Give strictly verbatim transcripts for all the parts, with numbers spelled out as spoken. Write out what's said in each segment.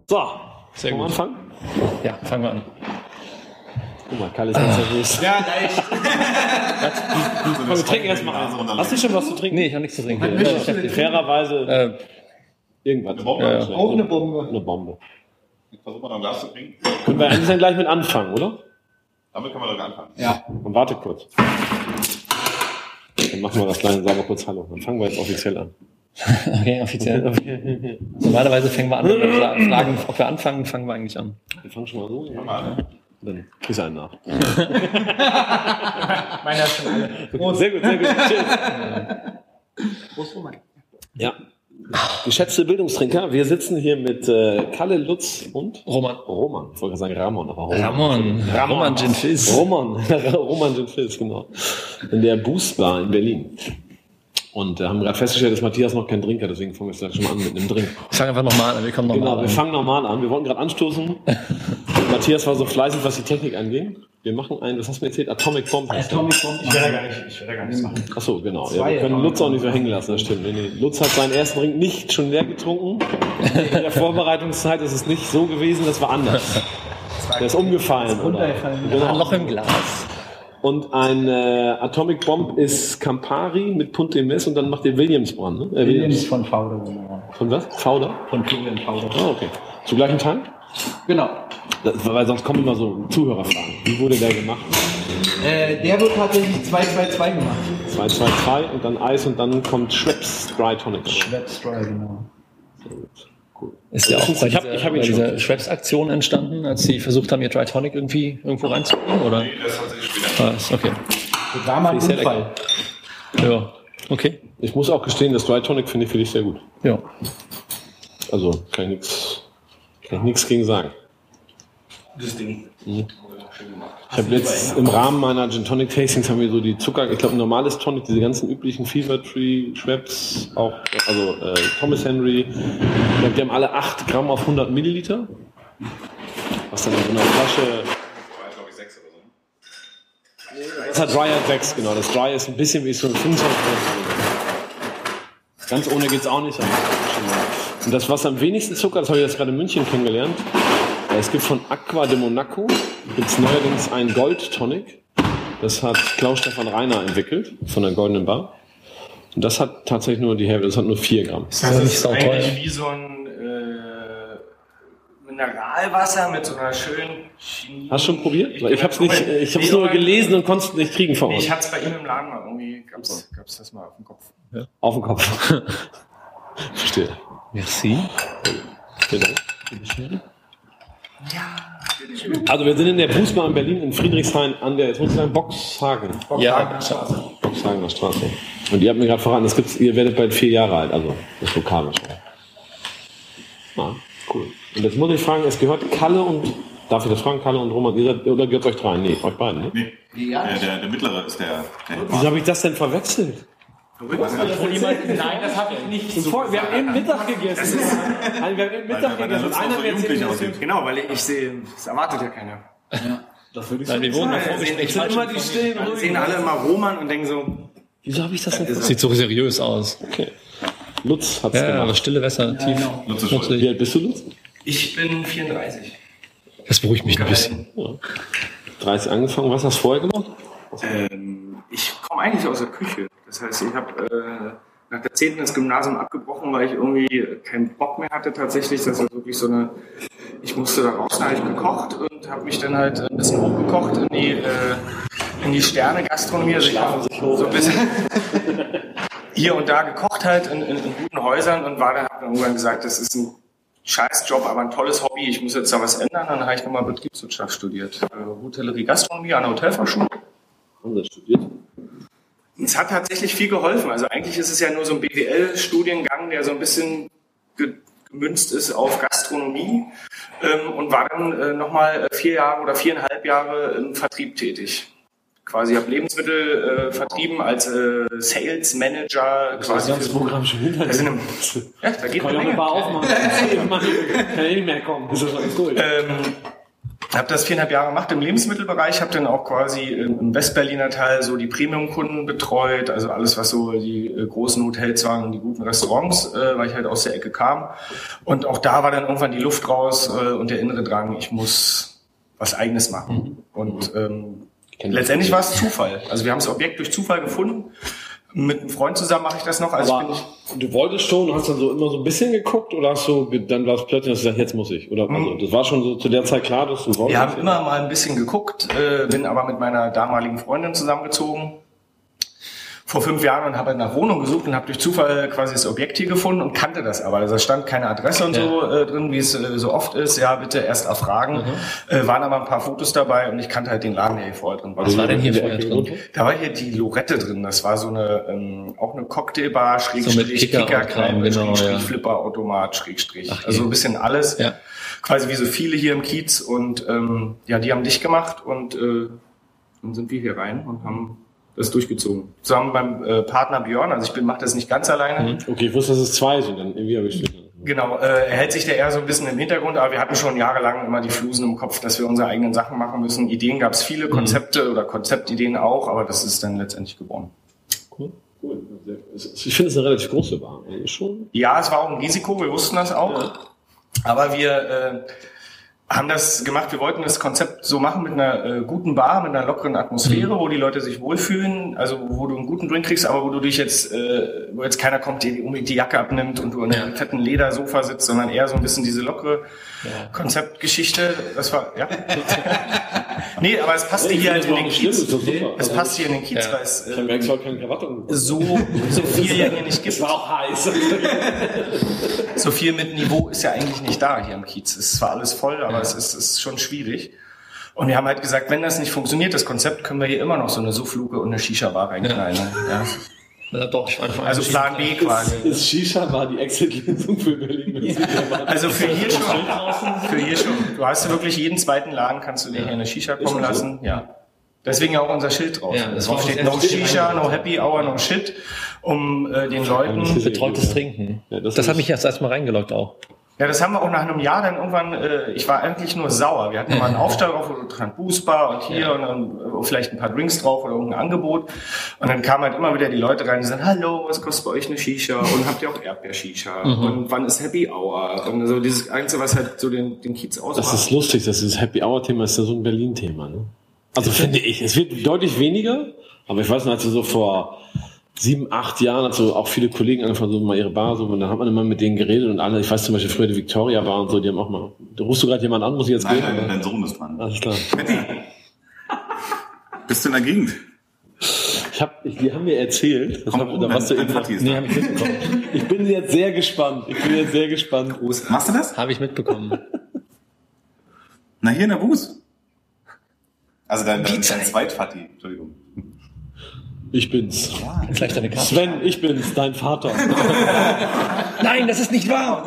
So, sehr gut. Anfangen? Ja, fangen wir an. Guck mal, Kalle ist ganz nervös. Ja, leicht. Komm, wir trinken erstmal eins. Hast du schon was zu trinken? Nee, ich habe nichts zu trinken. Ja, fairerweise Äh, irgendwas. Eine Bombe? Ja, ja. Auch eine Bombe. Eine Bombe. Versuch mal noch ein Glas zu trinken. Können wir eigentlich dann gleich mit anfangen, oder? Damit können wir doch anfangen. Ja. Und warte kurz. Dann machen wir das kleine Sauber kurz Hallo. Dann fangen wir jetzt offiziell an. okay, offiziell. Normalerweise fangen wir an, wenn wir fra- fragen, ob wir anfangen, fangen wir eigentlich an. Wir fangen schon mal so. Fangen wir an. Dann kriegst du einen nach. Meiner ist schon alle. Prost. Sehr gut, sehr gut. Tschüss. Prost, Roman. Ja. Geschätzte Bildungstrinker, wir sitzen hier mit äh, Kalle, Lutz und Roman. Roman. Ich wollte gerade sagen Ramon, aber Roman. Ramon. Roman Gin Fizz. Roman. Roman Gin Fizz, genau. In der Boost Bar in Berlin. Und wir haben gerade festgestellt, dass Matthias noch kein Drink hat, deswegen fangen wir jetzt schon mal an mit einem Drink. Ich fange einfach nochmal an, wir kommen nochmal Genau, an. wir fangen normal an. Wir wollten gerade anstoßen. Matthias war so fleißig, was die Technik anging. Wir machen einen, was hast du mir erzählt? Atomic Bomb. Atomic Bomb. Ich werde da gar nicht, ich werde da gar nichts machen. Achso, genau. Ja, Zwei wir können Atomic Lutz auch nicht so hängen lassen, das stimmt. Nee, nee. Lutz hat seinen ersten Drink nicht schon leer getrunken. In der Vorbereitungszeit ist es nicht so gewesen, das war anders. Der ist umgefallen. Oder? Runtergefallen. Genau. Ein Loch im Glas. Und ein äh, Atomic Bomb ist Campari mit Punt de Mess und dann macht ihr Williams Brand, ne? Äh, Williams von Fauder, genau. Von was? Fauder? Von Julian Fauder. Ah, okay. Zu gleichen Teil? Genau. Das, weil sonst kommen immer so Zuhörerfragen. Wie wurde der gemacht? Äh, der wird tatsächlich zwei zwei zwei gemacht. zwei zwei zwei und dann Eis und dann kommt Schweppes Dry Tonic. Schweppes Dry, genau. Sehr gut. Cool. Ist der auch bei Ich hab- dieser, ich hab ihn bei schon. dieser Schweppes-Aktion entstanden, als sie versucht haben, ihr Dry Tonic irgendwie irgendwo reinzubringen, oder? Nee, das hat sich später. Ah, ist okay. Das war mal ein Ist sehr Unfall. Ja, okay. Ich muss auch gestehen, das Dry Tonic finde ich für dich sehr gut. Ja. Also kann ich nichts kann ich nichts gegen sagen. Das Ding. Mhm. Ich habe jetzt im Rahmen meiner Gin Tonic Tastings haben wir so die Zucker, ich glaube ein normales Tonic, diese ganzen üblichen Fever Tree, Schweppes, auch, also äh, Thomas Henry, ich glaub, die haben alle acht Gramm auf hundert Milliliter. Was dann in so einer Flasche, War, glaube ich, sechs oder so. das hat Dry hat sechs, genau, das Dry ist ein bisschen wie so ein fünfundzwanzig. Ganz ohne geht's auch nicht. Aber schon mal. Und das, was am wenigsten Zucker, das habe ich jetzt gerade in München kennengelernt, es gibt von Aqua de Monaco, gibt es neuerdings einen Gold Tonic. Das hat Klaus-Stefan Reiner entwickelt, von der Goldenen Bar. Und das hat tatsächlich nur die Hälfte, das hat nur vier Gramm. Das Also nicht ist sauteuer. eigentlich wie so ein äh, Mineralwasser mit so einer schönen Chemie. Hast du schon probiert? Weil ich habe es nicht, ich habe es Nee, nur aber- gelesen und konnte es nicht kriegen vor Nee, Ort. ich hatte es bei ihm im Laden mal irgendwie, gab's, gab's das mal auf dem Kopf. Auf dem Kopf. Verstehe. Merci. Vielen Dank. Also wir sind in der Fußball in Berlin, in Friedrichshain an der, jetzt muss ich sagen, Boxhagen. Ja, Boxhagener Straße. Und ihr habt mir gerade verraten, das gibt's, ihr werdet bald vier Jahre alt, also das Lokal wahrscheinlich. Ah, cool. Und jetzt muss ich fragen, es gehört Kalle und, darf ich das fragen, Kalle und Roman, ihr seid, oder gehört euch drei? Nee, euch beiden, ne? Nee, Ja. der, der, der mittlere ist der. der Wieso habe ich das denn verwechselt? Nein, das habe ich nicht. Bevor, wir haben eben Mittag gegessen. Nein, wir haben eben Mittag weil der gegessen. sonst Einer noch so hat mir jugendlich erzählt, aussieht. Genau, weil ich sehe, das erwartet ja keiner. Nein, wir wurden im Vorgespräch sind falsch immer die stillen, Dann sehen ruhigen. alle immer Roman und denken so, Wieso habe ich das denn Das verwechselt? sieht so seriös aus. Okay. Lutz hat's Ja, aber gemacht. stille Wässer, tief. Lutz ist Wie schmutzig. alt bist du, Lutz? ich bin vierunddreißig. Das beruhigt mich ein bisschen. Ja. dreißig angefangen. Was hast du vorher gemacht? Ähm, ich komme eigentlich aus der Küche. Das heißt, ich habe äh, nach der zehnten das Gymnasium abgebrochen, weil ich irgendwie keinen Bock mehr hatte tatsächlich. Das ist wirklich so eine, ich musste da raus, da habe ich gekocht und habe mich dann halt ein bisschen hochgekocht in die, äh, in die Sterne-Gastronomie. Also ich habe so ein bisschen hier und da gekocht halt in, in, in guten Häusern und war dann, habe dann irgendwann gesagt, das ist ein Scheißjob, aber ein tolles Hobby, ich muss jetzt da was ändern. Dann habe ich nochmal Betriebswirtschaft studiert. Äh, Hotellerie, Gastronomie an der Hotelfachschule. Haben Sie studiert? Es hat tatsächlich viel geholfen. Also eigentlich ist es ja nur so ein B W L-Studiengang, der so ein bisschen ge gemünzt ist auf Gastronomie ähm, und war dann äh, nochmal vier Jahre oder viereinhalb Jahre im Vertrieb tätig. Quasi habe Lebensmittel äh, vertrieben als äh, Sales Manager. Quasi Das für- Programm schon hinter Also dir. eine- ja, da geht Kann eine ich auch eine Menge. Bar aufmachen. Kann ich nicht mehr kommen. Das ist alles cool. Ähm, habe das viereinhalb Jahre gemacht im Lebensmittelbereich, habe dann auch quasi im Westberliner Teil so die Premium-Kunden betreut, also alles, was so die äh, großen Hotels waren und die guten Restaurants, äh, weil ich halt aus der Ecke kam. Und auch da war dann irgendwann die Luft raus äh, und der innere Drang, ich muss was Eigenes machen. Und ähm, letztendlich war es Zufall. Also wir haben das Objekt durch Zufall gefunden. Mit einem Freund zusammen mache ich das noch. Also Aber ich bin du wolltest schon, hast dann so immer so ein bisschen geguckt oder hast du, dann war es plötzlich, hast du gesagt, jetzt muss ich? Oder also, das war schon so zu der Zeit klar, dass du wolltest? Wir haben immer mal ein bisschen geguckt, äh, bin aber mit meiner damaligen Freundin zusammengezogen vor fünf Jahren und habe nach Wohnung gesucht und habe durch Zufall quasi das Objekt hier gefunden und kannte das aber. Also da stand keine Adresse und Ja. so äh, drin, wie es äh, so oft ist. Ja, bitte erst erfragen. Mhm. Äh, waren aber ein paar Fotos dabei und ich kannte halt den Laden, der hier vorher drin war. Was war denn hier in der vorher Ecke drin? irgendwo? Da war hier die Lorette drin. Das war so eine ähm, auch eine Cocktailbar, Schrägstrich, So mit Kicker und Kickerkneipe, Kram, genau, Schrägstrich, ja. Flipperautomat, Schrägstrich. Ach je. Also ein bisschen alles. Ja. Quasi wie so viele hier im Kiez. Und ähm, ja, die haben dicht gemacht und äh, dann sind wir hier rein und haben das durchgezogen. Zusammen beim äh, Partner Björn. Also ich bin mache das nicht ganz alleine. Okay, ich wusste, dass es zwei sind, dann irgendwie habe ich Genau, äh, er hält sich da eher so ein bisschen im Hintergrund, aber wir hatten schon jahrelang immer die Flusen im Kopf, dass wir unsere eigenen Sachen machen müssen. Ideen gab es viele, Konzepte oder Konzeptideen auch, aber das ist dann letztendlich geworden. Cool. Cool. Ich finde es eine relativ große Bar. Also schon. Ja, es war auch ein Risiko, wir wussten das auch. Aber wir äh, haben das gemacht, wir wollten das Konzept so machen mit einer äh, guten Bar, mit einer lockeren Atmosphäre, wo die Leute sich wohlfühlen, also wo du einen guten Drink kriegst, aber wo du dich jetzt, äh, wo jetzt keiner kommt, der unbedingt die Jacke abnimmt und du in einem fetten Ledersofa sitzt, sondern eher so ein bisschen diese lockere Konzeptgeschichte. Das war, ja. Nee, aber es passte hier halt in den Kiez. Es passt hier in den Kiez, Ja. weil es Ich äh, merke zwar keine Krawatte. so, so viel ja hier nicht gibt. Es war auch heiß. So viel mit Niveau ist ja eigentlich nicht da hier im Kiez. Es ist zwar alles voll, aber es ist, ist schon schwierig. Und wir haben halt gesagt, wenn das nicht funktioniert, das Konzept, können wir hier immer noch so eine Suffluke und eine Shisha-Bar reinknallen. Ja. Ja, doch, ich meine, Also Plan B quasi. Ist Shisha war die Exit-Lösung für Berlin. Also für hier schon. Für hier schon. Du hast wirklich jeden zweiten Laden, kannst du dir hier eine Shisha kommen lassen. Ja. Deswegen ja auch unser Schild drauf. Ja, das Drauf war steht auch No sehr Shisha, No Happy Hour, No Shit, um äh, den Leuten... betreutes Trinken. Ja, das das ist- hat mich erst erstmal reingeloggt auch. Ja, das haben wir auch nach einem Jahr dann irgendwann, äh, ich war eigentlich nur sauer. Wir hatten mal einen Aufsteller drauf, wo dran Boostbar und hier Ja. und dann äh, vielleicht ein paar Drinks drauf oder irgendein Angebot. Und dann kamen halt immer wieder die Leute rein, die sagen, hallo, was kostet bei euch eine Shisha? Und habt ihr auch Erdbeer-Shisha? Und wann ist Happy Hour? Und so dieses Einzige, was halt so den, den Kiez ausmacht. Das ist lustig, dass dieses Happy Hour Thema ist ja so ein Berlin Thema, ne? Also finde ich, es wird deutlich weniger, aber ich weiß noch, als wir so vor sieben, acht Jahren, als so auch viele Kollegen angefangen, so mal ihre Bar, so, und dann hat man immer mit denen geredet und alle, ich weiß zum Beispiel früher die Victoria Bar und so, die haben auch mal, du rufst du gerade jemanden an, muss ich jetzt Nein, gehen? nein, oder? dein Sohn ist dran. Alles klar. Bist du in der Gegend? Ich hab, ich, die haben mir erzählt, das Komm, hab, da dein- warst du dein eben, Vati ist Nee, da. habe ich mitbekommen. ich bin jetzt sehr gespannt, ich bin jetzt sehr gespannt. Machst du das? Habe ich mitbekommen. Na, hier in der Bus. Also dein, dein, Pizza. dein Zweitvati, Entschuldigung. Ich bin's. Vielleicht deine Karte. Sven, ich bin's, dein Vater. Nein, das ist nicht wahr.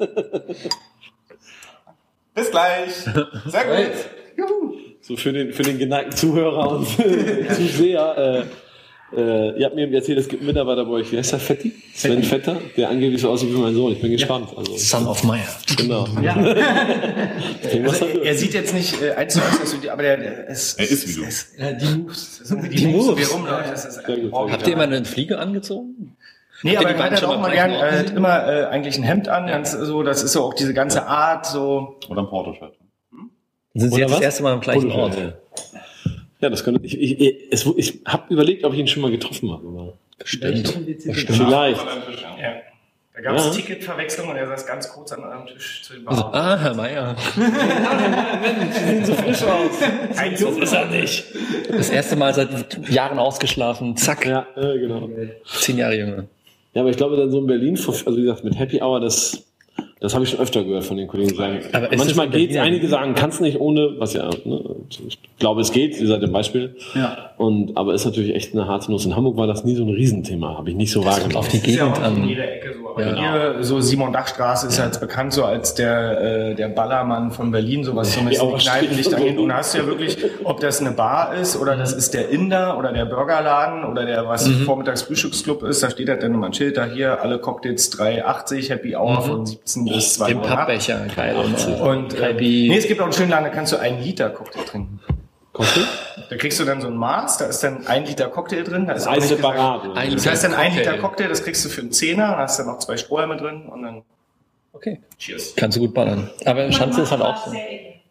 Bis gleich. Sehr gut. Juhu. So für den, für den geneigten Zuhörer und Zuseher, äh, äh, ihr habt mir erzählt, es gibt einen Mitarbeiter bei euch, wie heißt der, Fetti? Sven Vetter, der angeblich so aussieht wie mein Sohn. Ich bin gespannt. Also, Son of Meyer. genau. Ja. Dem, was Also, er er sieht jetzt nicht äh, eins zu eins, dass du die- aber der, der ist, Er ist wie du. ist- Ja, die Moves. Das sind die, Die Moves, Moves. wie er rumläuft. Das ist Sehr gut, sehr gut. Habt ihr immer eine Fliege angezogen? Nee, Habt ihr aber die er beiden hat schon auch mal mal gleichen gern, er Ort hat immer äh, eigentlich ein Hemd an, ganz so, das ist so auch diese ganze Art, so. Oder ein Porto-Shirt. Sind sie Oder jetzt das was? erste Mal am gleichen Ort? Ja. Ja, das könnte ich. Ich, ich, es, ich habe überlegt, ob ich ihn schon mal getroffen habe. Aber Bestimmt. vielleicht. Ja. Da gab es Ja. Ticketverwechslung und er saß ganz kurz an eurem Tisch zu den Also, Bar. ah, Herr Meyer. Sie sehen so frisch aus. Ein so Ist er nicht. Das erste Mal seit Jahren ausgeschlafen. Zack. Ja, äh, genau. Zehn Jahre jünger. Ja, aber ich glaube, dann so in Berlin, also wie gesagt, mit Happy Hour, das, das habe ich schon öfter gehört von den Kollegen, die sagen. Aber ist Manchmal das in geht's, Berlin? einige sagen, kannst nicht ohne, was ja, ne, ich glaube, es geht, ihr seid ein Beispiel. Ja. Und, aber ist natürlich echt eine harte Nuss. In Hamburg war das nie so ein Riesenthema, habe ich nicht so wahrgenommen. Auf die ist ja Gegend auch in an. jeder Ecke so. Aber Ja. hier, so Simon-Dach-Straße ist ja jetzt bekannt so als der, äh, der Ballermann von Berlin, sowas so mit Ja, den auch Kneipenlicht stimmt. angeht. Und da hast du ja wirklich, ob das eine Bar ist oder das ist der Inder oder der Burgerladen oder der, was Mhm. vormittags Frühstücksclub ist, da steht halt dann immer ein Schild da hier, alle Cocktails drei achtzig, Happy Hour von siebzehn bis zwei Den Uhr nachts. Pappbecher, geil. Und, Und äh, Kaibi. nee, es gibt auch einen schönen Laden, da kannst du einen Liter Cocktail trinken. Cocktail? Da kriegst du dann so ein Maß, da ist dann ein Liter Cocktail drin. Da ist auch Eis nicht gesagt- separat. oder? Ein Das heißt dann ein Liter Cocktail. Cocktail, das kriegst du für einen Zehner, dann hast du noch zwei Strohhalme drin und dann Okay. Cheers. Kannst du gut ballern. Aber Schanze ist halt auch so.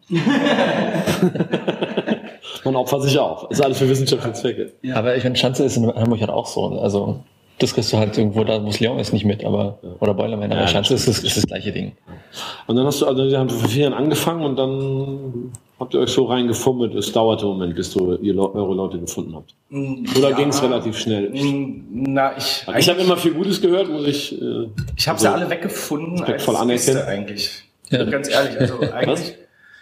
Man opfert sich auch. Das ist alles für wissenschaftliche Zwecke. Aber ich meine, Schanze ist in Hamburg halt auch so. Also, das kriegst du halt irgendwo, da muss Leon ist nicht mit, aber, oder Boilerman, aber Ja, Schanze ist das, ist das gleiche Ding. Und dann hast du, also, wir haben vor vier Jahren angefangen und dann habt ihr euch so reingefummelt. Es dauerte einen Moment, bis du ihr, Le- eure Leute gefunden habt. Oder Ja. ging es relativ schnell? Na, ich, Ich habe immer viel Gutes gehört, muss ich. Äh, ich habe sie alle weggefunden respektvoll als Gäste anerkennen. eigentlich. Ja. Ganz ehrlich, also eigentlich.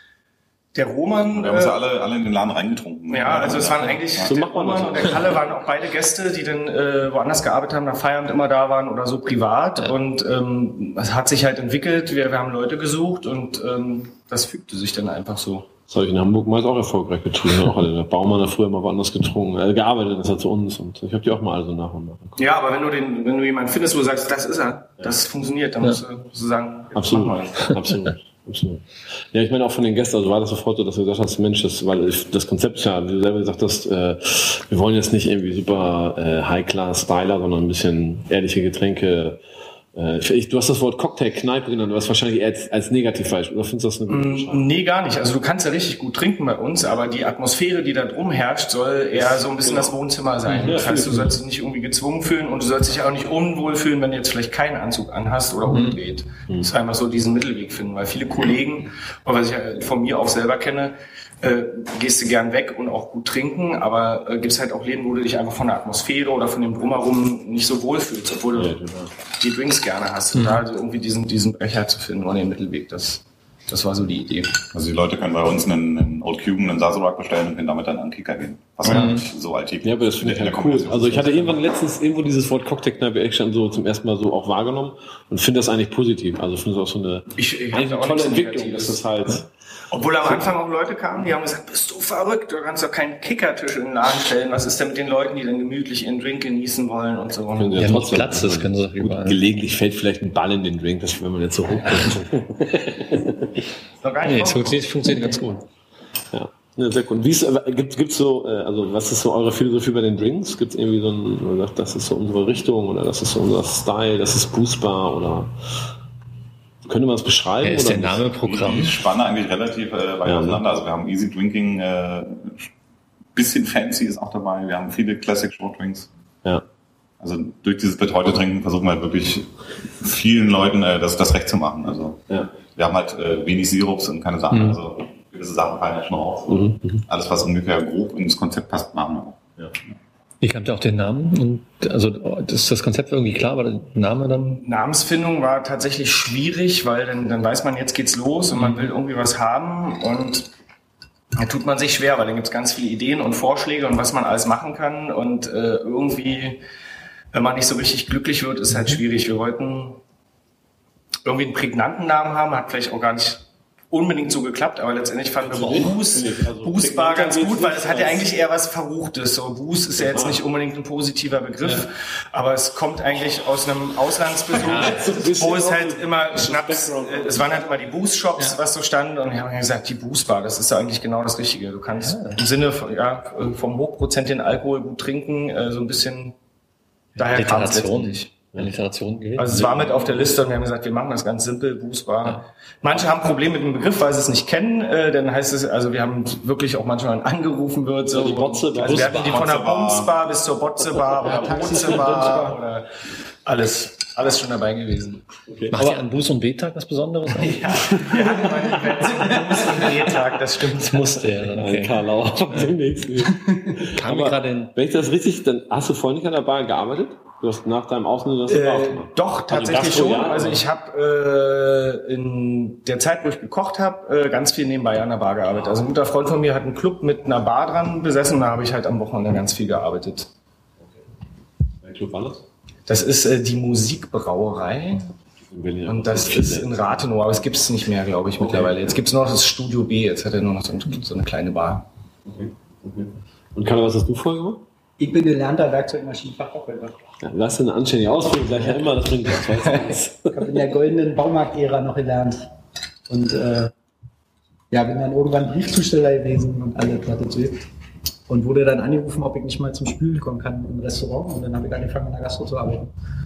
Der Roman, Wir haben sie äh, alle, alle in den Laden reingetrunken. ja, also es waren eigentlich, So der macht man Roman das. und der Kalle waren auch beide Gäste, die dann äh, woanders gearbeitet haben, nach Feierabend immer da waren oder so privat. Und ähm, es hat sich halt entwickelt, wir, wir haben Leute gesucht und ähm, das fügte sich dann einfach so. Das habe ich in Hamburg mal auch erfolgreich betrieben. Auch alle. Der Baumann hat früher mal woanders getrunken, äh, gearbeitet, das hat zu uns. Und ich habe die auch mal alle so nach und nach. Ja, aber wenn du den, wenn du jemanden findest, wo du sagst, das ist er, das funktioniert, dann musst du, musst du sagen, jetzt Absolut, mach mal. absolut, absolut. Ja, ich meine auch von den Gästen, also war das sofort so, dass du gesagt hast, Mensch, das, weil ich, das Konzept ist ja, wie du selber gesagt hast, äh, wir wollen jetzt nicht irgendwie super äh, High-Class-Styler, sondern ein bisschen ehrliche Getränke. Äh, ich, du hast das Wort Cocktail-Kneipe genannt, was wahrscheinlich eher als, als negativ falsch, oder findest du das eine gute Beschreibung? Nee, gar nicht. Also du kannst ja richtig gut trinken bei uns, aber die Atmosphäre, die da drum herrscht, soll eher so ein bisschen das Wohnzimmer sein. Ja, Das heißt, du finde ich sollst dich nicht irgendwie gezwungen fühlen und du sollst dich auch nicht unwohl fühlen, wenn du jetzt vielleicht keinen Anzug anhast oder umdreht. Das ist einfach so diesen Mittelweg finden, weil viele Kollegen, und was ich ja von mir auch selber kenne, äh, gehst du gern weg und auch gut trinken, aber äh, gibt's halt auch Läden, wo du dich einfach von der Atmosphäre oder von dem Drumherum nicht so wohl fühlst, obwohl du Ja, genau. die Drinks gerne hast. Und da also irgendwie diesen, diesen Becher zu finden oder den Mittelweg, das, das war so die Idee. Also die Leute können bei uns einen, einen Old Cuban, einen Sazerac bestellen und können damit dann an Kicker gehen. Was ja nicht so alltäglich Ja, aber das finde ich in halt der cool. Kombination Also ich hatte ist. irgendwann letztens irgendwo dieses Wort Cocktailkneipe Action so zum ersten Mal so auch wahrgenommen und finde das eigentlich positiv. Also finde es auch so eine, Ich, ich eigentlich hab eine auch tolle nichts Entwicklung, dass Negatives. das halt, Obwohl am Anfang auch Leute kamen, die haben gesagt, bist du verrückt, du kannst doch keinen Kickertisch in den Laden stellen. Was ist denn mit den Leuten, die dann gemütlich ihren Drink genießen wollen und so. können sie Ja, ja mit trotzdem. Platz, das können sie doch Gut, überall. gelegentlich fällt vielleicht ein Ball in den Drink, das wenn man jetzt so hochkommt. Noch gar Nee, nicht es funktioniert, funktioniert ganz gut. Ja. Ja, sehr cool. Wie ist, äh, gibt gibt's so, äh, also was ist so eure Philosophie bei den Drinks? Gibt es irgendwie so ein, wo ihr sagt, das ist so unsere Richtung oder das ist so unser Style, das ist boostbar oder könnte man es beschreiben? Ja, ist oder der Name Die Programm. Spanne eigentlich relativ äh, weit Ja, auseinander. Also wir haben Easy Drinking, äh, bisschen fancy ist auch dabei. Wir haben viele Classic Short Drinks. Ja. Also durch dieses betreute Trinken versuchen wir halt wirklich vielen Leuten äh, das, das recht zu machen. Also Ja. wir haben halt äh, wenig Sirups und keine Sachen. Mhm. Also gewisse Sachen fallen ja schon raus. Mhm. Mhm. Alles, was ungefähr grob ins Konzept passt, machen wir auch. Ja. Ich kannte auch den Namen und also das, das Konzept war irgendwie klar, aber der Name dann. Namensfindung war tatsächlich schwierig, weil dann, dann weiß man, jetzt geht's los und man will irgendwie was haben und da tut man sich schwer, weil dann gibt's ganz viele Ideen und Vorschläge und was man alles machen kann und äh, irgendwie, wenn man nicht so richtig glücklich wird, ist halt schwierig. Wir wollten irgendwie einen prägnanten Namen haben, hat vielleicht auch gar nicht unbedingt so geklappt, aber letztendlich fanden wir Also, Boost, finde ich, also Boost war ganz prägnanter gut, weil geht's es hat ja nicht eigentlich eher was Verruchtes. So Boost ist ja jetzt nicht unbedingt ein positiver Begriff, aber es kommt eigentlich aus einem Auslandsbesuch, so ein bisschen wo es auch halt so- immer Schnaps, äh, es waren halt immer die Boost-Shops, was so stand und wir haben gesagt, die Boost-Bar, das ist ja eigentlich genau das Richtige. Du kannst im Sinne von, ja, vom hochprozentigen Alkohol gut trinken, äh, so ein bisschen, daher kam es Literation. letztendlich. Literation gewählt. Also es war mit auf der Liste und wir haben gesagt, wir machen das ganz simpel, Boostbar. Manche haben Probleme mit dem Begriff, weil sie es nicht kennen. Äh, dann heißt es, also wir haben wirklich auch manchmal angerufen wird. So, Ja, die Botze, also wir hatten die von der Botze-Bar. Bumsbar bis zur Botze-Bar oder Botze-Bar oder alles, alles schon dabei gewesen. Okay. Macht ihr an Buß- und B-Tag was Besonderes? Ja, wir hatten mal ein Event zum Drehtag, das stimmt. Das musste ja dann, Okay. okay. Karlau. Demnächst. Kam mir gerade in. Wenn ich das richtig, dann hast du vorhin nicht an der Bar gearbeitet? Du hast nach deinem Ausland das Bar Äh, aufgemacht. doch, tatsächlich Gastro, schon. ja, Also aber- ich habe äh, in der Zeit, wo ich gekocht habe, äh, ganz viel nebenbei an der Bar gearbeitet. Also ein guter Freund von mir hat einen Club mit einer Bar dran besessen und da habe ich halt am Wochenende ganz viel gearbeitet. Welcher Club war das? Das ist äh, die Musikbrauerei In Berlin. und das ist in Rathenow, aber es gibt es nicht mehr, glaube ich, mittlerweile. Jetzt gibt es nur noch das Studio B, jetzt hat er nur noch so, ein, so eine kleine Bar. Okay. Okay. Und Karl, was hast du vorher gemacht? Ich bin gelernter Werkzeugmaschinenfachverkäufer. Ja, du hast eine anständige Ausbildung, sag ich ja immer, das bringt was, weißt du das? Ich habe in der goldenen Baumarkt-Ära noch gelernt. Und äh, ja, bin dann irgendwann Briefzusteller gewesen und alle was dazu gibt. Und wurde dann angerufen, ob ich nicht mal zum Spülen kommen kann im Restaurant. Und dann habe ich angefangen, in der Gastro zu arbeiten.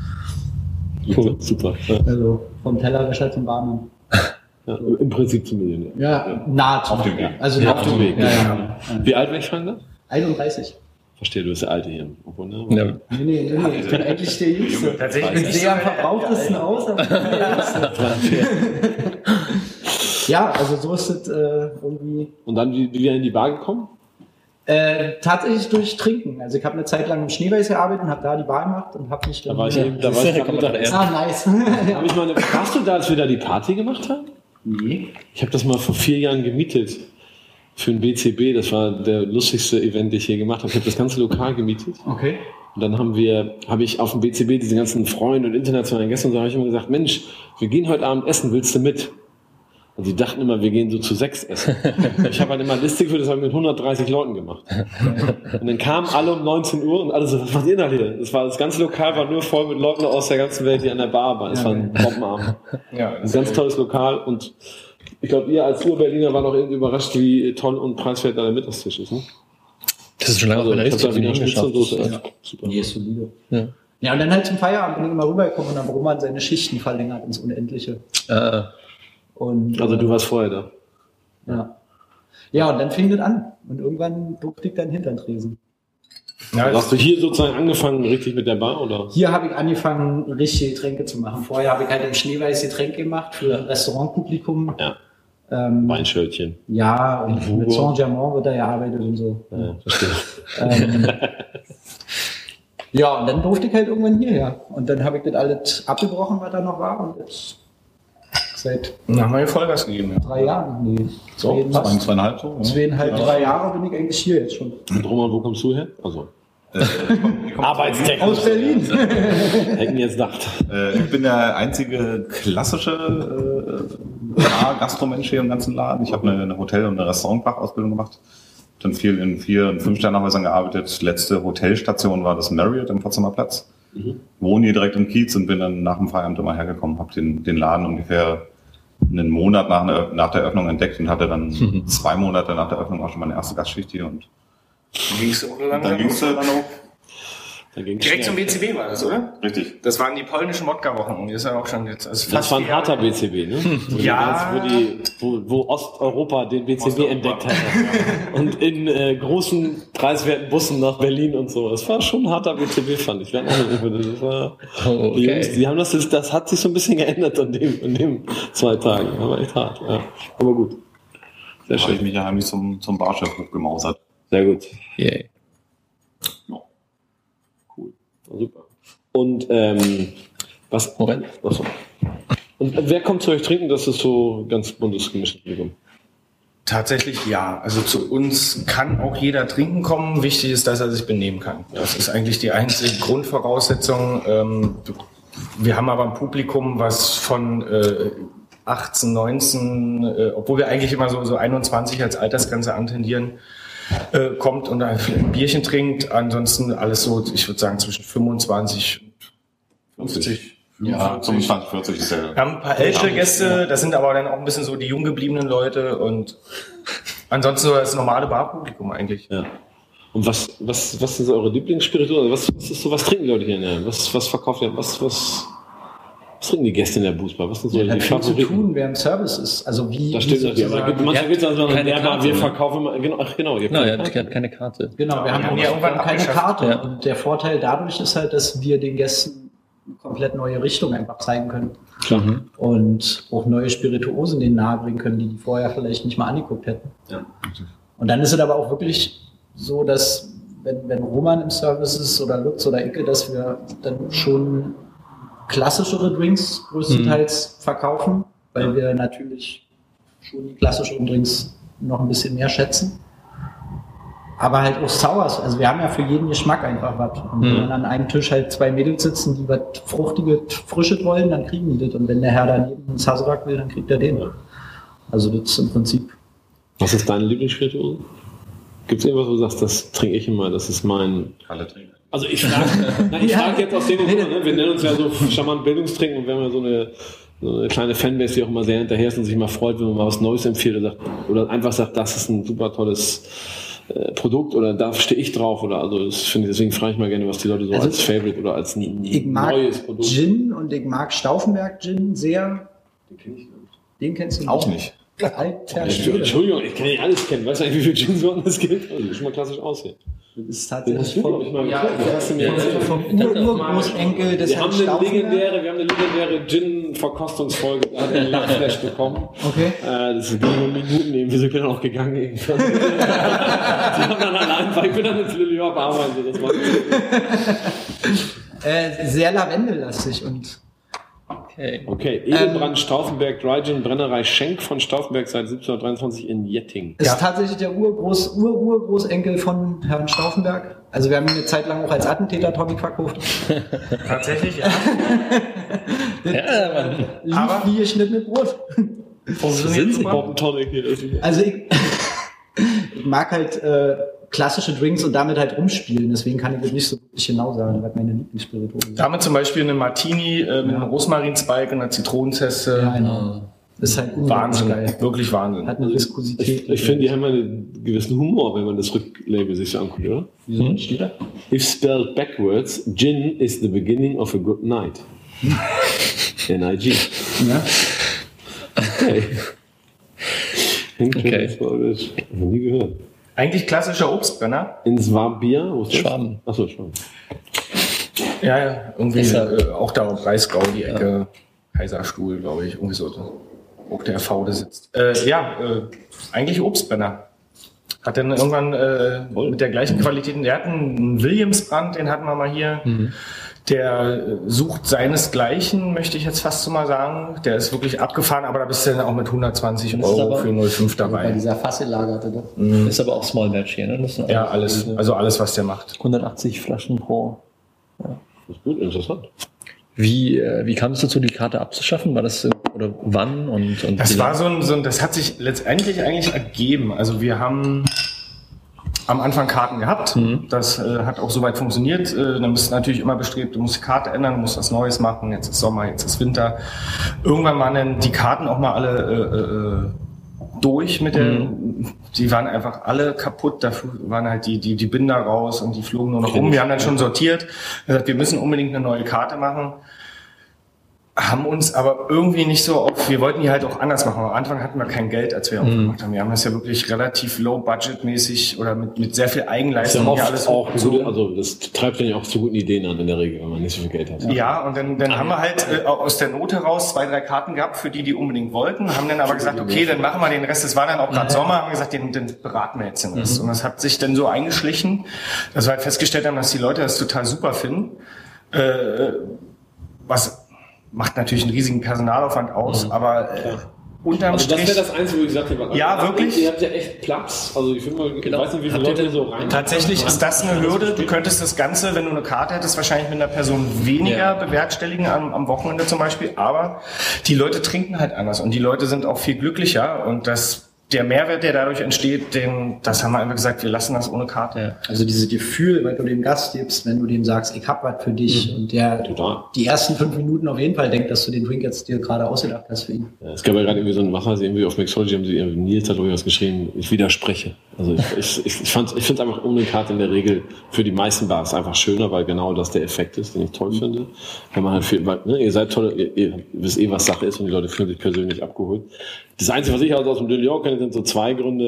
Cool, super. Ja. Also vom Tellerwäscher zum Barmann. Ja, im Prinzip zum Millionär. Ja, nahezu. Auf dem Weg. Also Ja, auf auf dem Weg. Ja, ja. Wie alt war ich, Frank? einunddreißig. Verstehe, du bist der Alte hier. Obwohl, ne? Ja. Nee, nee, nee, nee, ich bin eigentlich der Jüngste. Tatsächlich Ich sehe am verbrauchtesten aus, aber ich bin der Jüngste. Ja, also so ist es äh, irgendwie. Und dann wie, wie wir in die Bar gekommen? Äh, tatsächlich durch Trinken. Also ich habe eine Zeit lang im Schneeweiß gearbeitet und habe da die Bar gemacht und habe mich dann... Da war ich eben, da war ich gerade Mittagessen. Ah, nice. Hab ich meine, warst du da, als wir da die Party gemacht haben? Nee. Ich habe das mal vor vier Jahren gemietet für ein B C B. Das war der lustigste Event, den ich je gemacht habe. Ich habe das ganze Lokal gemietet. Okay. Und dann haben wir, habe ich auf dem B C B diese ganzen Freunde und internationalen Gäste und so habe ich immer gesagt, Mensch, wir gehen heute Abend essen, willst du mit? Und die dachten immer, wir gehen so zu sechs essen. Ich habe halt immer Liste geführt, das habe ich mit hundertdreißig Leuten gemacht. Und dann kamen alle um neunzehn Uhr und alle so, was macht ihr da hier? Das, war, das ganze Lokal war nur voll mit Leuten aus der ganzen Welt, die an der Bar waren. Es war ein Bombenabend. Ja, Ein ganz tolles Lokal und ich glaube, ihr als Ur-Berliner war noch irgendwie überrascht, wie toll und preiswert da der Mittagstisch ist. Ne? Das ist schon lange Also, auf meiner ich Liste habe da wieder Schnitzel und Soße. Ja. Super. Nee, ist solide. Ja. Ja, und dann halt zum Feierabend bin ich immer rübergekommen und dann hat Roman seine Schichten verlängert ins Unendliche. Äh, Und, Also du äh, warst vorher da. Ja. Ja, und dann fing das an. Und irgendwann durfte ich dann hinter den Tresen. Ja, Also hast du hier sozusagen angefangen, richtig mit der Bar, oder? Hier habe ich angefangen, richtige Getränke zu machen. Vorher habe ich halt im Schneeweiß Getränke gemacht für Restaurantpublikum. Ja. Ähm, Weinschöltchen. ja, und Hugo. mit Saint-Germain wird da gearbeitet und so. Ja, verstehe. Ähm, ja, und dann durfte ich halt irgendwann hierher. Und dann habe ich das alles abgebrochen, was da noch war. Und jetzt seit dann haben wir Vollgas gegeben. Ja. drei Jahren, nee, So, zwei, zwei, fast zweieinhalb so. Ja. zweieinhalb, drei Jahre bin ich eigentlich hier jetzt schon. Und Roman, wo kommst du her? Also. Arbeitstechnisch. Aus Berlin. Hätten jetzt gedacht. Äh, ich bin der einzige klassische äh, Bar- Gastromensch hier im ganzen Laden. Ich habe eine, eine Hotel- und eine Restaurantfachausbildung gemacht. Dann viel in vier- und fünf-Sterne-Häusern gearbeitet. Letzte Hotelstation war das Marriott am Potsdamer Platz. Mhm. Wohne hier direkt im Kiez und bin dann nach dem Feierabend immer hergekommen, habe den, den Laden ungefähr einen Monat nach, ne, nach der Öffnung entdeckt und hatte dann mhm. zwei Monate nach der Öffnung auch schon meine erste Gastschicht hier. Und Ging's auch langsam dann ging's dann auch. Dann ging's direkt zum schnell. B C B war das, oder? Richtig. Das waren die polnischen Wodka-Wochen. Die ist ja auch schon jetzt. Also Das war ein vier harter Jahre. B C B, ne? Wo die Ja. ganz- Wo, die, wo, wo Osteuropa den B C B Osteuropa. entdeckt hatte. Und in äh, großen, preiswerten Bussen nach Berlin und so. Das war schon ein harter B C B, fand ich. Wir hatten auch nicht, das war, Oh, die okay. Jungs, die haben das, das hat sich so ein bisschen geändert an dem, an dem zwei Tagen. Das war echt hart. Ja. Aber gut. Sehr Da habe ich schön. mich ja heimlich zum, zum Barchef hochgemausert. Sehr gut. Yay. Cool. War super. Und ähm, was? Moment. Achso. Und wer kommt zu euch trinken? Das ist so ganz buntes gemischtes Publikum. Tatsächlich ja. Also zu uns kann auch jeder trinken kommen. Wichtig ist, dass er sich benehmen kann. Das ist eigentlich die einzige Grundvoraussetzung. Ähm, wir haben aber ein Publikum, was von äh, achtzehn, neunzehn, äh, obwohl wir eigentlich immer so, so einundzwanzig als Altersgrenze antendieren, äh, kommt und ein Bierchen trinkt. Ansonsten alles so, ich würde sagen, zwischen fünfundzwanzig und fünfzig. Ja, fünfundzwanzig, vierzig ist ja. Wir haben ein paar ältere Gäste, das sind aber dann auch ein bisschen so die jung gebliebenen Leute und ansonsten so das normale Barpublikum eigentlich. Ja. Und was, was, was sind so eure Lieblingsspirituosen? Was, was ist so, was trinken die Leute hier in der, was, was verkauft ihr, was, was, was trinken die Gäste in der Busbar? Was sind so Ja, die hat viel zu Favoriten? tun, wer im Service ist. Also wie, Das wie stimmt natürlich, aber sozusagen- manchmal gibt es also keine der Bar, Karte, wir ne? verkaufen immer, genau, ach genau, ihr Nein, habt er keine hat keine, keine Karte. Genau, wir Ja, haben, die haben auch ja irgendwann keine abgeschafft. Karte. Ja. Und der Vorteil dadurch ist halt, dass wir den Gästen eine komplett neue Richtung einfach zeigen können. Mhm. Und auch neue Spirituosen denen nahebringen können, die die vorher vielleicht nicht mal angeguckt hätten. Ja. Und dann ist es aber auch wirklich so, dass wenn, wenn Roman im Service ist oder Lutz oder Icke, dass wir dann schon klassischere Drinks größtenteils verkaufen, weil wir natürlich schon die klassischen Drinks noch ein bisschen mehr schätzen. Aber halt auch Sours. Also wir haben ja für jeden Geschmack einfach was. Und wenn dann an einem Tisch halt zwei Mädels sitzen, die was Fruchtiges, Frisches wollen, dann kriegen die das. Und wenn der Herr daneben einen Sazerac will, dann kriegt er den. Also das ist im Prinzip. Was ist deine Lieblingsspirituose? Gibt es irgendwas, wo du sagst, das trinke ich immer, das ist mein... Alle trinken. Also ich frage ich Ja. frag jetzt aus den Gründen, ne? Wir nennen uns ja so charmant Bildungstrinken und wir haben ja so eine, so eine kleine Fanbase, die auch immer sehr hinterher ist und sich mal freut, wenn man mal was Neues empfiehlt oder, sagt, oder einfach sagt, das ist ein super tolles äh, Produkt oder da stehe ich drauf oder also das finde ich, deswegen frage ich mal gerne, was die Leute so Also, als Favorite oder als n- Ich mag neues Produkt. Gin und ich mag Stauffenberg Gin sehr. Den kennst du Auch nicht. Alter Ich, Schwede. Entschuldigung, ich kann nicht alles kennen. Weißt du eigentlich, wie viel Gin-Sorten es gibt? Also, das ist schon mal klassisch aussehen. Das ist Den tatsächlich hast du, glaub ich, mal ja, getrunken. Das hast du mir erzählt. vom Ur-Urgroßenkel des Wir haben, Herrn eine Stauffenberg. legendäre, wir haben eine legendäre Gin-Verkostungsfolge, da hat er einen Lachflash bekommen. Okay. Äh, das ging nur Minuten eben, wir sind dann auch gegangen irgendwann. Die haben dann allein, weil ich bin dann ins Lilly-Hop arbeiten, so, das war Äh, sehr lavendellastig und Okay. okay, Edelbrand Stauffenberg Dry Gin, Brennerei Schenk von Stauffenberg seit siebzehnhundertdreiundzwanzig in Jetting. ist Ja. tatsächlich der Urgroß, Ur-Urgroßenkel von Herrn Stauffenberg. Also wir haben ihn eine Zeit lang auch als Attentäter-Tonic verkauft. Tatsächlich, ja. Ja, Mann. Lief Aber- wie geschnittenes Brot. Sind sie? Bob Tonic hier. Also ich, ich mag halt äh, klassische Drinks und damit halt rumspielen. Deswegen kann ich das nicht so wirklich genau sagen, was meine Lieblingsspirituosen sind. Damit zum Beispiel eine Martini äh, mit einem Rosmarinspike und einer Zitronenzeste. Ja, genau. Ist halt unglaublich Wahnsinn, geil. wirklich Wahnsinn. Hat eine Viskosität. Ich, ich finde, die haben einen gewissen Humor, wenn man das Rücklabel sich so anguckt, oder? Wieso steht da? If spelled backwards, gin is the beginning of a good night. N I G. Ja. Okay. Okay. Das war das. Noch nie gehört. Eigentlich klassischer Obstbrenner. In Swabia, wo ist das? Schwaben. Achso, Schwaben. Ja, ja, irgendwie Ist ja- äh, auch da auf Breisgau, die Ecke, Kaiserstuhl, glaube ich, irgendwie so, wo der V da sitzt. Äh, ja, äh, eigentlich Obstbrenner. Hat dann irgendwann äh, mit der gleichen Qualität, der hat einen Williamsbrand, den hatten wir mal hier. Der äh, sucht seinesgleichen, möchte ich jetzt fast so mal sagen. Der ist wirklich abgefahren, aber da bist du dann auch mit hundertzwanzig Das ist Euro aber- für null Komma fünf Bei dabei. dieser Fassgelagerte. Ne? Ist aber auch Small Batch hier, ne? Das sind Ja, alles, also alles, was der macht. hundertachtzig Flaschen pro. Das ist gut, interessant. Wie, äh, wie kam es dazu, die Karte abzuschaffen? War das, äh, oder wann? Und, und Das wie war lange? so ein, so ein, das hat sich letztendlich eigentlich ergeben. Also wir haben am Anfang Karten gehabt. Das äh, hat auch soweit funktioniert. Äh, dann bist du natürlich immer bestrebt, du musst die Karte ändern, du musst was Neues machen. Jetzt ist Sommer, jetzt ist Winter. Irgendwann waren dann die Karten auch mal alle äh, äh, durch mit der, die waren einfach alle kaputt. Dafür waren halt die, die, die Binder raus und die flogen nur noch rum. Wir haben dann schon sortiert, gesagt, wir müssen unbedingt eine neue Karte machen. Haben uns aber irgendwie nicht so auf, wir wollten die halt auch anders machen. Am Anfang hatten wir kein Geld, als wir aufgemacht haben. Wir haben das ja wirklich relativ low-budget-mäßig oder mit, mit sehr viel Das ist Eigenleistung ja hier oft alles auch so. gute, also das treibt dann ja auch zu guten Ideen an in der Regel, wenn man nicht so viel Geld hat. Ja, und dann, dann haben wir halt äh, aus der Not heraus zwei, drei Karten gehabt, für die, die unbedingt wollten, haben dann aber gesagt, okay, dann machen wir den Rest. Es war dann auch gerade Sommer, haben wir gesagt, den, den beraten wir jetzt den Rest. Und das hat sich dann so eingeschlichen, dass wir halt festgestellt haben, dass die Leute das total super finden. Äh, was macht natürlich einen riesigen Personalaufwand aus, aber äh, unterm Also das Strich... wäre das Einzige, wo ich gesagt habe, Ja, wirklich? Ihr habt ja echt Platz. Also ich, finde mal, ich weiß nicht, wie viele Habt ihr Leute denn- so rein. Tatsächlich ist das eine Hürde. Du könntest das Ganze, wenn du eine Karte hättest, wahrscheinlich mit einer Person weniger Ja. bewerkstelligen am, am Wochenende zum Beispiel. Aber die Leute trinken halt anders und die Leute sind auch viel glücklicher und das, der Mehrwert, der dadurch entsteht, den, das haben wir einfach gesagt, wir lassen das ohne Karte. Ja. Also dieses Gefühl, wenn du dem Gast gibst, wenn du dem sagst, ich hab was für dich und der Total. die ersten fünf Minuten auf jeden Fall denkt, dass du den Drink jetzt dir gerade ausgedacht hast für ihn. Ja, es gab ja gerade irgendwie so ein, was heißt irgendwie auf Mixology haben sie, irgendwie- Nils hat irgendwas geschrieben, ich widerspreche. Also ich, ich, ich, ich fand, ich finde es einfach ohne Karte in der Regel für die meisten Bars einfach schöner, weil genau das der Effekt ist, den ich toll finde. Wenn man halt viel, weil, ne, ihr seid toll, ihr, ihr wisst eh, was Sache ist und die Leute fühlen sich persönlich abgeholt. Das Einzige, was ich also aus dem New York kenne, sind so zwei Gründe.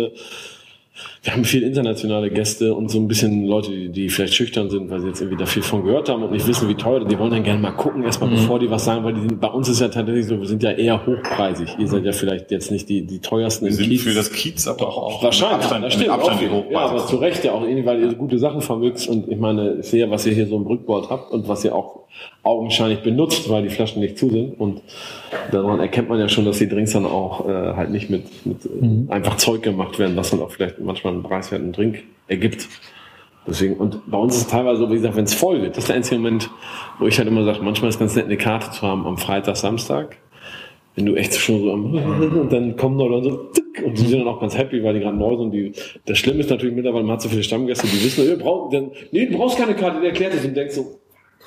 Wir haben viel internationale Gäste und so ein bisschen Leute, die, die vielleicht schüchtern sind, weil sie jetzt irgendwie da viel von gehört haben und nicht wissen, wie teuer. Die wollen dann gerne mal gucken, erstmal bevor die was sagen, weil die sind, bei uns ist ja tatsächlich so, wir sind ja eher hochpreisig. Ihr seid ja vielleicht jetzt nicht die, die teuersten Wir im sind Kiez. für das Kiez aber auch Wahrscheinlich, mit Abstand, das stimmt. mit Abstand auch die viel. Ja, aber Hochpreis. zu Recht ja auch, irgendwie, weil ihr so gute Sachen vermögt und ich meine, ich sehe ja, was ihr hier so im Rückbord habt und was ihr auch augenscheinlich benutzt, weil die Flaschen nicht zu sind und daran erkennt man ja schon, dass die Drinks dann auch äh, halt nicht mit, mit äh, einfach Zeug gemacht werden, was dann auch vielleicht manchmal einen preiswerten Drink ergibt. Deswegen, und bei uns ist es teilweise so, wie gesagt, wenn es voll wird, das ist der einzige Moment, wo ich halt immer sage, manchmal ist es ganz nett, eine Karte zu haben am Freitag, Samstag, wenn du echt schon so am und dann kommen noch Leute so Und die sind dann auch ganz happy, weil die gerade neu sind. Die, das Schlimme ist natürlich mittlerweile, man hat so viele Stammgäste, die wissen, ihr braucht, dann, nee, du brauchst keine Karte, der erklärt es und denkst so,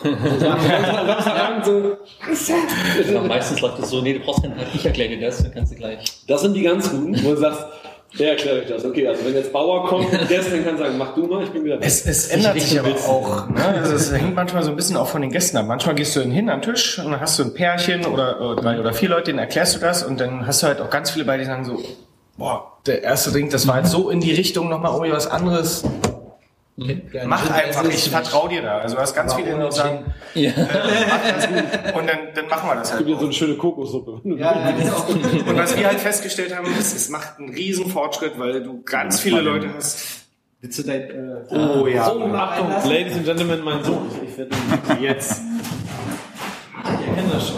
so ja, meistens läuft es so, nee, du brauchst keine Karte, ich erkläre dir das, dann kannst du gleich. Das sind die ganz guten, wo du sagst, der erklärt euch das. Okay, also wenn jetzt Bauer kommt, der ist, dann kann sagen, mach du mal, ich bin wieder weg. Es, es ändert sich aber auch. Ne? Also es hängt manchmal so ein bisschen auch von den Gästen ab. Manchmal gehst du hin an den Tisch und dann hast du ein Pärchen oder, oder drei oder vier Leute, denen erklärst du das und dann hast du halt auch ganz viele bei, die sagen so, boah, der erste Drink, das war jetzt so in die Richtung nochmal irgendwie was anderes. Ja, Mach einfach, ich vertraue dir da. Also du hast ganz viele, die sagen, Ja. äh, mach das gut. Und dann, dann machen wir das halt. Gibt ja so auch. eine schöne Kokossuppe. Ja, ja, genau. Und was wir halt festgestellt haben, ist, es macht einen riesen Fortschritt, weil du ganz viele Leute hast. Willst du dein, äh, Oh ja. So, Achtung, Ladies and Gentlemen, mein Sohn. Ich werde Jetzt. ihr kennt das schon.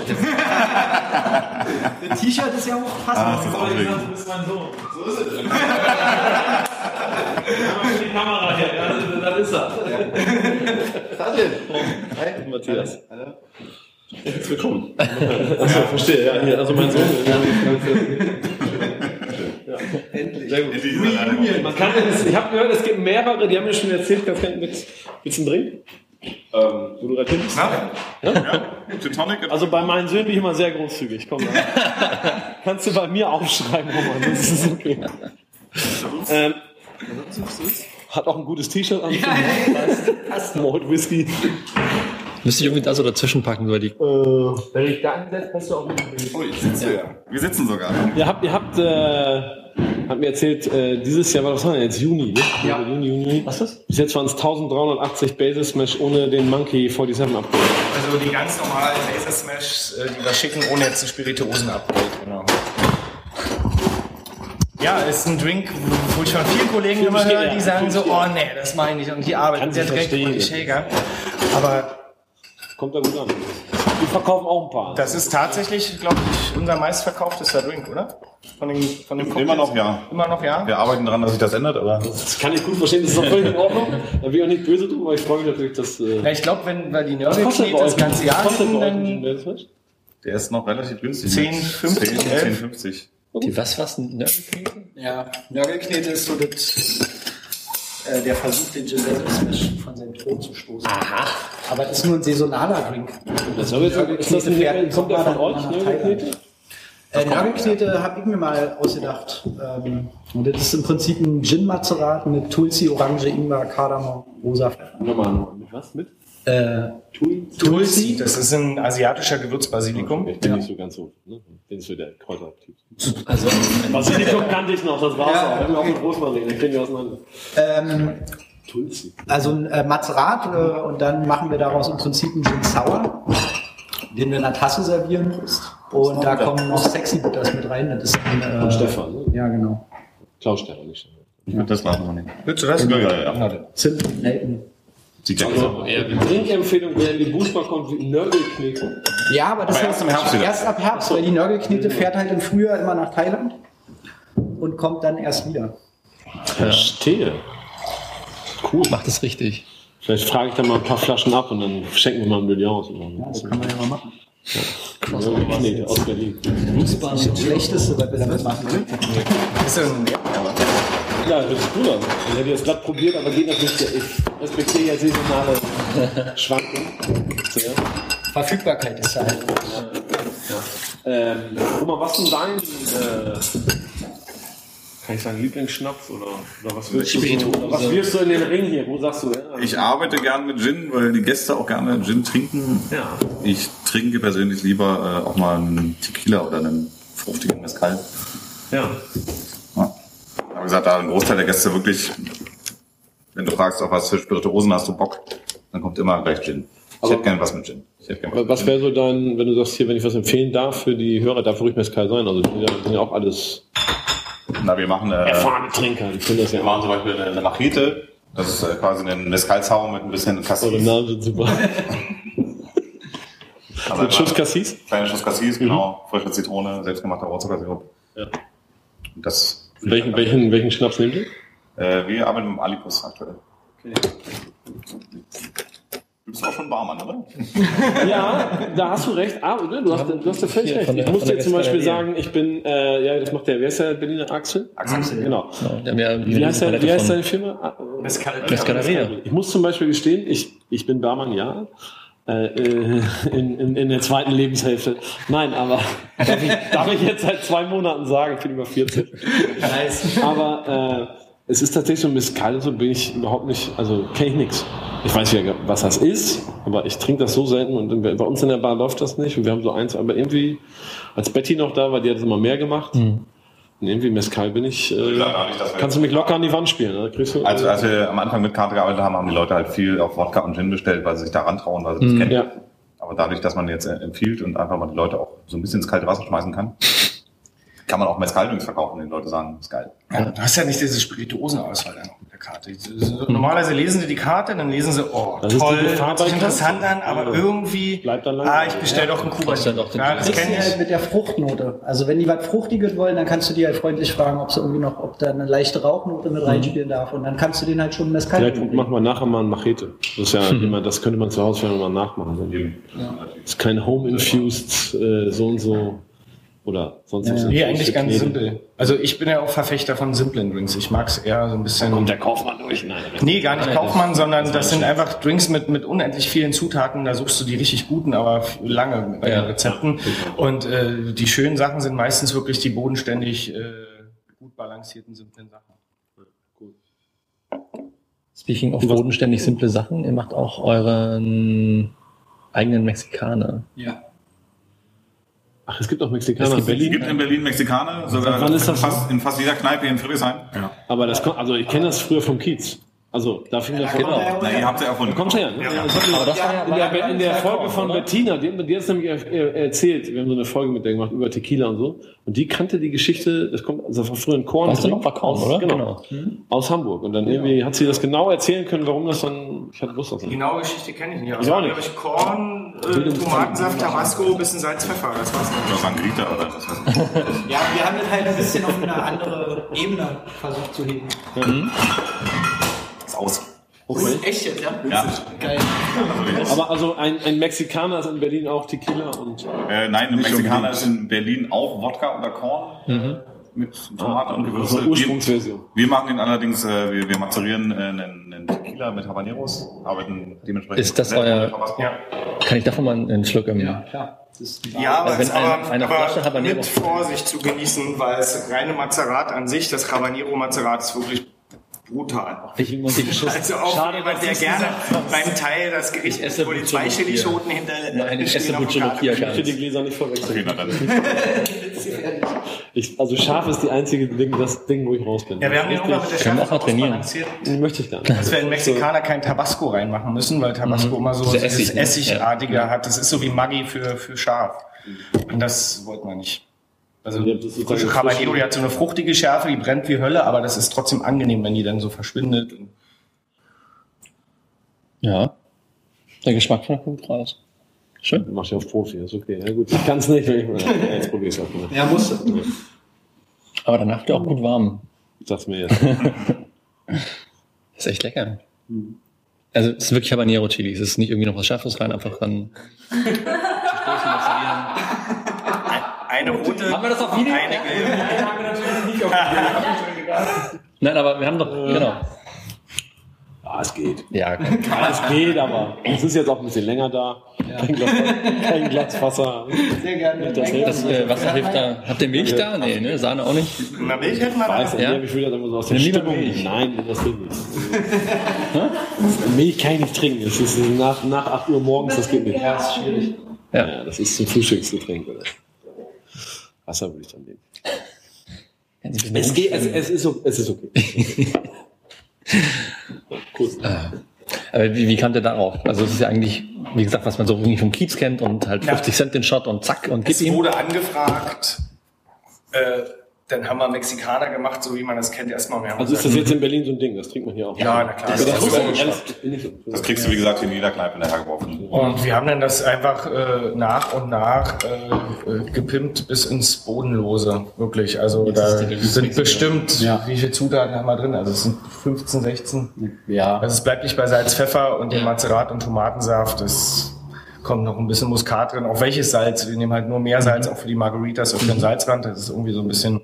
das T-Shirt ist ja auch passend. Du bist mein Sohn. So ist es. Die Kamera hier, das ist er. Hi, Matthias. Herzlich willkommen. Achso, verstehe. Ja, hier, also mein Sohn. Ja. Endlich. Sehr gut. Endlich. Man kann das, ich habe gehört, es gibt mehrere, die haben mir schon erzählt, das kann mit, willst du einen Drink? Ähm, wo du gerade hin bist? Ja? Ja? Gin Tonic? Also bei meinen Söhnen bin ich immer sehr großzügig. Komm, kannst du bei mir aufschreiben, Roman, das ist okay. Ähm, hat auch ein gutes T-Shirt an. Ja, Malt Whisky. Müsste ich irgendwie das so dazwischen packen, weil die. Äh, wenn ich da ansetze, passt du auch mit. Oh, ich sitze ja. Wir sitzen sogar. Ihr habt, ihr habt, äh, habt mir erzählt, äh, dieses Jahr war das jetzt Juni, ne? Ja. Juni, Juni. Was ist das? Bis jetzt waren es dreizehnhundertachtzig Basis Smash ohne den Monkey siebenundvierzig Upgrade. Also die ganz normalen Laser Smash, äh, die wir schicken, ohne jetzt ein Spirituosen-Upgrade. Genau. Ja, ist ein Drink, wo ich von vielen Kollegen immer höre, die sagen so, oh nee, das meine ich. Und die arbeiten Kann sehr ich direkt verstehen. und die Shaker. Aber Kommt da gut an. Die verkaufen auch ein paar. das ist tatsächlich, glaube ich, unser meistverkauftester Drink, oder? Von dem, von dem Immer noch, ja. Immer noch, ja. Wir arbeiten daran, dass sich das ändert, aber Das kann ich gut verstehen, das ist auch völlig in Ordnung. Da bin ich auch nicht böse drüber, aber ich freue mich natürlich, dass. Äh, Ja, ich glaube, wenn wir die was kostet Nörgelknete bei euch? das ganze Jahr Was kostet hätten, bei euch ein dann Basis Smash? der ist noch relativ günstig. zehn fünfzig, zehn, elf. zehn fünfzig. Die was, was? Ein Nörgelknete? Ja, Nörgelknete ist so das, äh, der Versuch, den Gin Smash von seinem Thron zu stoßen. Aha. Aber das ist nur ein saisonaler Drink. Das ist, ist das ein kommt der von euch, Nörgelknete? Äh, Nörgelknete habe ich mir mal ausgedacht. Ähm, und das ist im Prinzip ein Gin-Mazerat mit Tulsi, Orange, Ingwer, Kardamom, rosa Pfeffer. Nochmal, mit was? Mit? Äh, Tulsi? Tulsi, das ist ein asiatischer Gewürzbasilikum. Ich bin nicht so ganz so. Ne? Den ist so der Kräutertyp. Also, Basilikum kannte ich noch, das war's auch. Wir haben ja auch mit Rosmarin, den kriegen wir auseinander. ähm, Tulsi. also ein äh, Mazerat äh, und dann machen wir daraus im Prinzip einen Gin Sour, den wir in einer Tasse servieren. Und da kommen noch Sexy Bitters mit rein. Das ist ein, äh, Von Stefan, ne? Ja, genau. Klaus Stefan, nicht Stefan. Ich würde das machen, nicht. Willst du das? Ja, ja, ja. Zimt, Nelken. Sieht ja Also, aus. ja, die Trinkempfehlung, wer in die Boostbar kommt, wie Nörgelknete. Ja, aber das Aber erst heißt im Herbst wieder. erst ab Herbst, weil die Nörgelknete fährt halt im Frühjahr immer nach Thailand und kommt dann erst wieder. Verstehe. Cool. macht es richtig. Vielleicht frage ich dann mal ein paar Flaschen ab und dann schenken wir mal ein Million aus. Ja, das kann man ja mal machen. Nörgelknete aus Berlin. Das ist das Schlechteste, was wir damit machen. Ist das ein Ja, das ist gut an. Ich hätte jetzt glatt probiert, aber geht natürlich. Ich respektiere ja saisonale Schwankungen. Sehr. Verfügbarkeit ist halt. Ähm, Roman, was ist denn dein, äh, kann ich sagen, Lieblingsschnaps oder, oder was willst du so, oder was wirfst du in den Ring hier? Wo sagst du, ja? Ich arbeite gern mit Gin, weil die Gäste auch gerne Gin trinken. Ja. Ich trinke persönlich lieber äh, auch mal einen Tequila oder einen fruchtigen Mezcal. Ja. Ja. Aber wie gesagt, da ein Großteil der Gäste wirklich, wenn du fragst, auf was für Spirituosen hast du Bock, dann kommt immer gleich Gin. Ich Aber hätte gerne was mit Gin. Ich hätte gerne was Was mit wäre so dein, wenn du sagst, hier, wenn ich was empfehlen darf für die Hörer, darf ruhig Mezcal sein? Also, die sind ja auch alles Gin. Na, wir machen, äh, erfahrene Trinker, die können das ja wir machen zum Beispiel eine, eine Machete. Das ist äh, quasi ein Mezcal-Zauber mit ein bisschen Cassis. Eure Namen sind super. Also Mit Schuss Cassis? Kleiner Schuss Cassis, genau. Frische Zitrone, selbstgemachter Rohrzuckersirup. Ja. Und das. Welchen, welchen, welchen Schnaps nehmt ihr? Äh, wir arbeiten mit dem Alipus aktuell. Okay. Gibt's auch schon? schon Barmann, oder? Ja, da hast du recht. Ah, du hast, du hast ja völlig recht. Ich muss dir zum Beispiel sagen, ich bin, äh, ja, das macht der, wer ist der Berliner Axel? Axel. Genau. Ja, ja, Wie heißt, der, wie heißt seine Firma? Mescaleria. Ich muss zum Beispiel gestehen, ich, ich bin Barmann, ja. In, in, in der zweiten Lebenshälfte. Nein, aber darf ich, darf ich jetzt seit zwei Monaten sagen, ich bin über vierzig. Nice. Aber äh, es ist tatsächlich so ein Mezcal, so bin ich überhaupt nicht, also kenne ich nichts. Ich weiß ja, was das ist, aber ich trinke das so selten und bei uns in der Bar läuft das nicht und wir haben so eins, aber irgendwie, als Betty noch da war, die hat es immer mehr gemacht. Mhm. Und irgendwie Mezcal bin ich, äh, ja, nicht, kannst du mich locker an die Wand spielen. Ne? Kriegst du, also als wir am Anfang mit Karte gearbeitet haben, haben die Leute halt viel auf Wodka und Gin bestellt, weil sie sich da rantrauen, weil sie das mm, kennen. Ja. Aber dadurch, dass man jetzt empfiehlt und einfach mal die Leute auch so ein bisschen ins kalte Wasser schmeißen kann, kann man auch Mezcal-Drinks verkaufen, den Leute sagen, das ist geil. Ja, du hast ja nicht diese Spirituosenauswahl dann mit der Karte. Normalerweise lesen sie die Karte, dann lesen sie, oh, das toll, hört sich interessant an, aber irgendwie, bleibt dann ah, ich bestell ja. doch einen Kuba. Ja, das kenne ich halt mit der Fruchtnote. Also wenn die was Fruchtiges wollen, dann kannst du die halt freundlich fragen, ob sie irgendwie noch, ob da eine leichte Rauchnote mit reinspielen darf. Und dann kannst du den halt schon Mezcal. Vielleicht machen wir nachher mal ein Machete. Das ist ja mhm. immer, das könnte man zu Hause mal nachmachen. Ja. Das ist kein Home-Infused, äh, so und so. Oder sonst ja, nee, eigentlich ganz simpel. Also ich bin ja auch Verfechter von simplen Drinks. Ich mag es eher so ein bisschen... Da kommt der Kaufmann durch. Nein, nee, gar nicht Kaufmann, sondern das, das sind einfach Drinks mit, mit unendlich vielen Zutaten. Da suchst du die richtig guten, aber lange bei den Rezepten. Und äh, die schönen Sachen sind meistens wirklich die bodenständig äh, gut balancierten, simplen Sachen. Gut. Speaking of bodenständig simple Sachen, ihr macht auch euren eigenen Mexikaner. Ja. Ach, es gibt auch Mexikaner. Es gibt, Berlin. Es gibt in Berlin Mexikaner, sogar wann ist das fast, in fast jeder Kneipe in Friedrichshain. Ja. Aber das kommt, also ich kenne das früher vom Kiez. Also, da fing das genau. an. Na, ihr habt ja erfunden. Kommt her. Ne? Ja. Ja. Aber das war ja, in, der, in der Folge von Bettina, die, die hat es nämlich erzählt, wir haben so eine Folge mit der gemacht über Tequila und so. Und die kannte die Geschichte, das kommt, also von früher in Korn. Weißt du noch, war Korn, oder? Genau. Mhm. Aus Hamburg. Und dann irgendwie hat sie das genau erzählen können, warum das dann, ich hatte Lust auf das. Die genaue Geschichte kenne ich nicht. Also, ich habe ich Korn, äh, Tomatensaft, Tabasco, bisschen Salz, Pfeffer. Das war's nicht. Das war ein Grieter oder was? Ja, wir haben das halt ein bisschen auf eine andere Ebene versucht zu heben. Mhm. Ist aus. Okay. Echt jetzt, ja? Ja. Geil. Aber also ein, ein Mexikaner ist in Berlin auch Tequila und... Äh, nein, ein Mexikaner ist in Berlin auch Wodka oder Korn. Mhm. Mit Tomaten und Gewürze. Also Ursprungsversion. Wir, wir machen den allerdings, äh, wir, wir mazerieren äh, einen, einen Tequila mit Habaneros, arbeiten dementsprechend... Ist das euer... Ja. Kann ich davon mal einen Schluck im... Ja, klar. Ja, aber, wenn ein, eine aber Habanero mit Vorsicht zu genießen, weil es reine Mazerat an sich, das Habanero-Mazerat ist wirklich brutal. Ich muss die also auch schade, jemand, der gerne beim Teil das Gericht mit Polizeichilischoten hinter... Nein, ich esse Bucciolokia gar nicht. Ich will die Gläser nicht vorwechseln. Ich, also scharf ist die einzige Ding, das Ding, wo ich raus bin. Ja, wir haben den Hunger mit der Schärfe ausbalanciert. Möchte ich gar nicht. Dass wir in Mexikaner kein Tabasco reinmachen müssen, weil Tabasco mhm. immer so dieses Essig, Essigartige ja. hat. Das ist so wie Maggi für, für scharf. Und das wollten wir nicht. Also frische Habanero, die hat so eine fruchtige Schärfe, die brennt wie Hölle, aber das ist trotzdem angenehm, wenn die dann so verschwindet. Ja, der Geschmack von kommt raus. Schön. Du machst ja auf Profi, ist okay. Ja gut, ich kann es nicht, wenn ich mal ja, jetzt probiere es auch mal. Ja, musst du. Aber danach wird er auch gut warm. Sag's mir jetzt. Ist echt lecker. Also es ist wirklich Habanero Chili, es ist nicht irgendwie noch was Scharfes rein, einfach dann eine rote. Haben wir das auf Video? Eine gelbe. Nein, haben wir natürlich nicht auf Video. Nein, aber wir haben doch, äh, genau. Ah, es geht. Ja, es geht, aber es ist jetzt auch ein bisschen länger da. Ja. Kein, Glas, kein Glas Wasser. Sehr gerne. Das, das äh, Wasser hilft da. Habt ihr Milch da? Nee, ne? Sahne auch nicht. Na, Milch hätten wir da. Weiß, ja? Ich will das immer so aus der Stimmung. Nein, das trinke ich. Milch kann ich nicht trinken. Es ist nach, nach acht Uhr morgens, das geht nicht. Ja, das ist schwierig. Ja, ja, das ist zum Frühstücksgetränk. Oder? Wasser würde ich dann nehmen. Es geht, es, es, ist, es ist okay. Cool. Aber wie, wie kam der darauf? Also es ist ja eigentlich, wie gesagt, was man so irgendwie vom Kiez kennt und halt fünfzig Cent den Shot und zack und gib es ihm. Es wurde angefragt, äh, Dann haben wir Mexikaner gemacht, so wie man das kennt, erstmal mehr. Also ist das jetzt in Berlin so ein Ding? Das trinkt man hier auch. Ja, na klar. Das, das, das, das, das kriegst du, wie gesagt, in jeder Kneipe hinterhergeworfen. Und wir haben dann das einfach äh, nach und nach äh, gepimpt bis ins Bodenlose. Wirklich. Also da sind bestimmt, ja. Wie viele Zutaten haben wir drin? Also es sind fünfzehn, sechzehn. Ja. Also es bleibt nicht bei Salz, Pfeffer und dem Mazerat und Tomatensaft. Es kommt noch ein bisschen Muskat drin. Auch welches Salz? Wir nehmen halt nur mehr Salz, auch für die Margaritas auf den Salzrand. Das ist irgendwie so ein bisschen...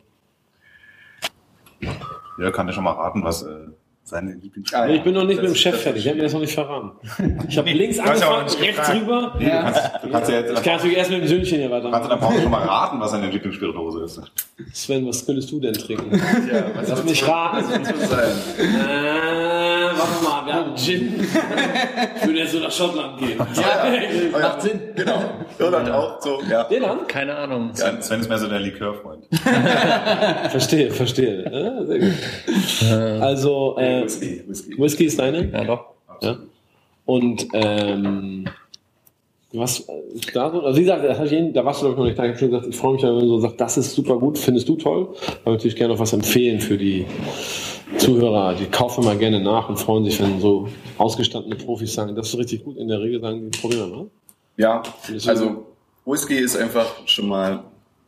Ja, kann ich schon mal raten, was äh, seine Lieblings... Ah, ja. Ich bin noch nicht das, mit dem Chef fertig, ich habe mir das noch nicht verraten. Ich habe nee, links angefangen, rechts rüber. Nee, ja. du kannst, du kannst ja jetzt... Ich kann natürlich erst mit dem Söhnchen hier weiter. Kannst du dann brauchst du schon mal raten, was seine Lieblingsspirituose ist? Sven, was könntest du denn trinken? Ja, was Lass mich raten. Was wird es sein? Äh, warte mal, wir haben Gin. Ich würde jetzt so nach Schottland gehen. Ja, macht Sinn. Genau. Irland auch so. Ja. Irland? Keine Ahnung. Ja, Sven ist mehr so der Likörfreund. Verstehe, verstehe. Ja, sehr gut. Also, äh, Whisky, Whisky. Whisky ist deine? Ja, doch. Ja. Und, ähm, was da so, also wie gesagt, das ich, da warst du glaube ich noch nicht da. Ich habe schon gesagt, ich freue mich, wenn man so sagt, das ist super gut, findest du toll. Aber natürlich gerne noch was empfehlen für die Zuhörer. Die kaufen mal gerne nach und freuen sich, wenn so ausgestandene Profis sagen, das ist richtig gut. In der Regel sagen die, probieren wir mal. Ja, also Whisky ist einfach schon mal,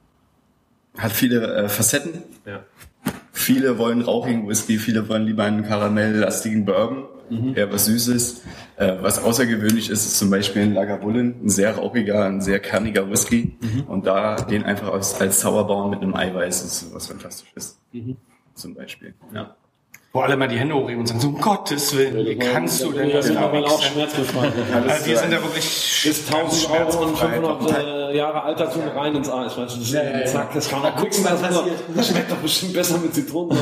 hat viele äh, Facetten. Ja. Viele wollen rauchigen Whisky, viele wollen lieber einen karamelllastigen Bourbon, mhm. eher was Süßes. Äh, was außergewöhnlich ist, ist zum Beispiel ein Lagavulin, ein sehr rauchiger, ein sehr kerniger Whisky. Mhm. Und da den einfach als, als Sauerbauen mit einem Eiweiß ist was Fantastisches. Mhm. Zum Beispiel. Ja. Wo alle mal die Hände hochheben und sagen, so um Gottes Willen, wie kannst du denn das machen? Auch schmerzbefreit. Also wir sind ja wirklich bis tausend Euro und fünfhundert äh, Jahre Alter tun rein ins Eis. Weißt du, das ja, ja, zack, das kann man gucken, was passiert. Das schmeckt doch bestimmt besser mit Zitronen.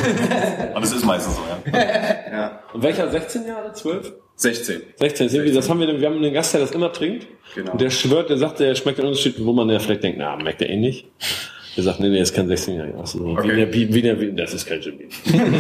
Und es ist meistens so, ja. Ja. Und welcher? sechzehn Jahre? zwölf? sechzehn. sechzehn. sechzehn. Das haben wir, wir haben einen Gast, der das immer trinkt. Genau. Und der schwört, der sagt, der schmeckt den Unterschied, wo man ja vielleicht denkt, na, merkt der eh nicht. Der sagt, nee, nee, das ist kein sechzehnjähriger. Also, okay. wie der, wie der, wie, das ist kein Jimmy.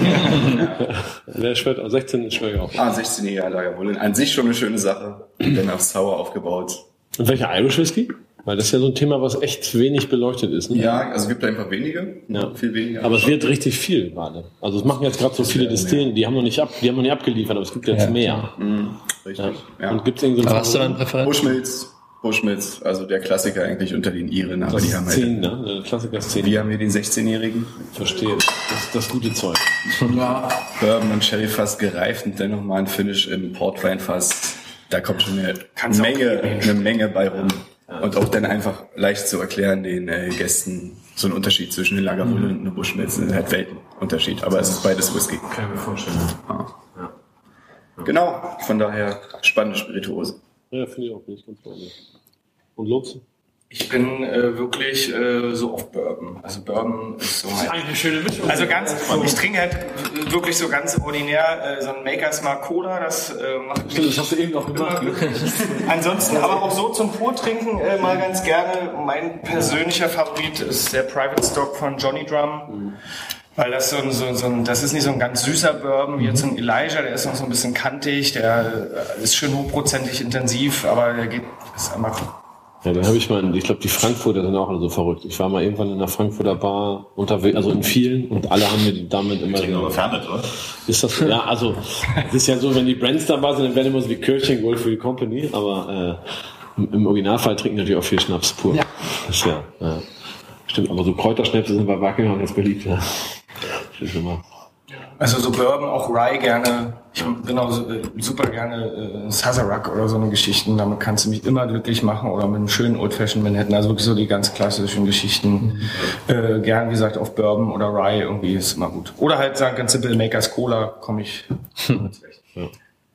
Ja. Der schwört, sechzehn schwört ich auch. Ah, sechzehnjähriger Lagavulin. An sich schon eine schöne Sache. Dann auf Sour aufgebaut. Und welcher Irish Whisky? Weil das ist ja so ein Thema, was echt wenig beleuchtet ist. Ne? Ja, also es gibt einfach wenige. Ja. Viel weniger. Aber es wird richtig viel gerade. Also es machen jetzt gerade so viele ja, Distillen, die haben noch nicht ab, die haben noch nicht abgeliefert, aber es gibt jetzt ja. mehr. Mhm. Richtig. Ja. Ja. Und gibt's irgendwie so aber hast du dann Präferenz? Bushmills. Bushmills, also der Klassiker eigentlich unter den Iren, aber das die haben halt. zehn, ne? Der Klassiker ist zehn. Wir haben hier den sechzehnjährigen. Verstehe. Das ist das gute Zeug. Ja. Bourbon und Sherryfass gereift und dann nochmal ein Finish im Portweinfass. Da kommt schon eine Kannst Menge, eine Menge bei rum. Ja. Und auch dann einfach leicht zu erklären den äh, Gästen so ein Unterschied zwischen den Lagavulin mhm. und den Bushmills. Das ist halt Weltenunterschied, aber es ist beides Whisky. Kann ich mir vorstellen. Ja. Ja. Ja. Genau, von daher spannende Spirituose. Ja, finde ich auch, bin ich ganz vorne. Und Lutz? Ich bin äh, wirklich äh, so auf Bourbon. Also Bourbon ist so mein... Das ist eigentlich eine schöne Mischung. Also ganz, ich trinke halt wirklich so ganz ordinär äh, so ein Maker's Mark Cola, das äh, macht Stimmt, das hast du eben noch gemacht. Ansonsten aber auch so zum Pur-Trinken äh, mal ganz gerne. Mein persönlicher Favorit ist der Private Stock von Johnny Drum. Mhm. Weil das so ein, so, so ein, das ist nicht so ein ganz süßer Bourbon wie jetzt so ein Elijah, der ist noch so ein bisschen kantig, der ist schön hochprozentig intensiv, aber der geht, ist einfach... Ja, dann habe ich mal, ich glaube, die Frankfurter sind auch alle so verrückt. Ich war mal irgendwann in einer Frankfurter Bar unterwegs, also in vielen, und alle haben mir die damit immer... Die aber fernet, oder? Ist das, ja, also, es ist ja so, wenn die Brands dabei sind, dann werden immer so wie Kirchen Gold für die Company, aber äh, im Originalfall trinken natürlich auch viel Schnaps pur. Ja. Das ist ja, ja. Stimmt, aber so Kräuterschnäpse sind bei Buckingham ganz beliebt, ja. Das ist immer. Also so Bourbon, auch Rye gerne. Ich bin auch so, äh, super gerne äh, Sazerac oder so eine Geschichten. Damit kannst du mich immer glücklich machen. Oder mit einem schönen Old Fashioned Manhattan. Also wirklich so die ganz klassischen Geschichten. Mhm. Äh, gern, wie gesagt, auf Bourbon oder Rye irgendwie ist immer gut. Oder halt sagen ganz simpel Maker's Cola, komme ich mit zurecht. Ja.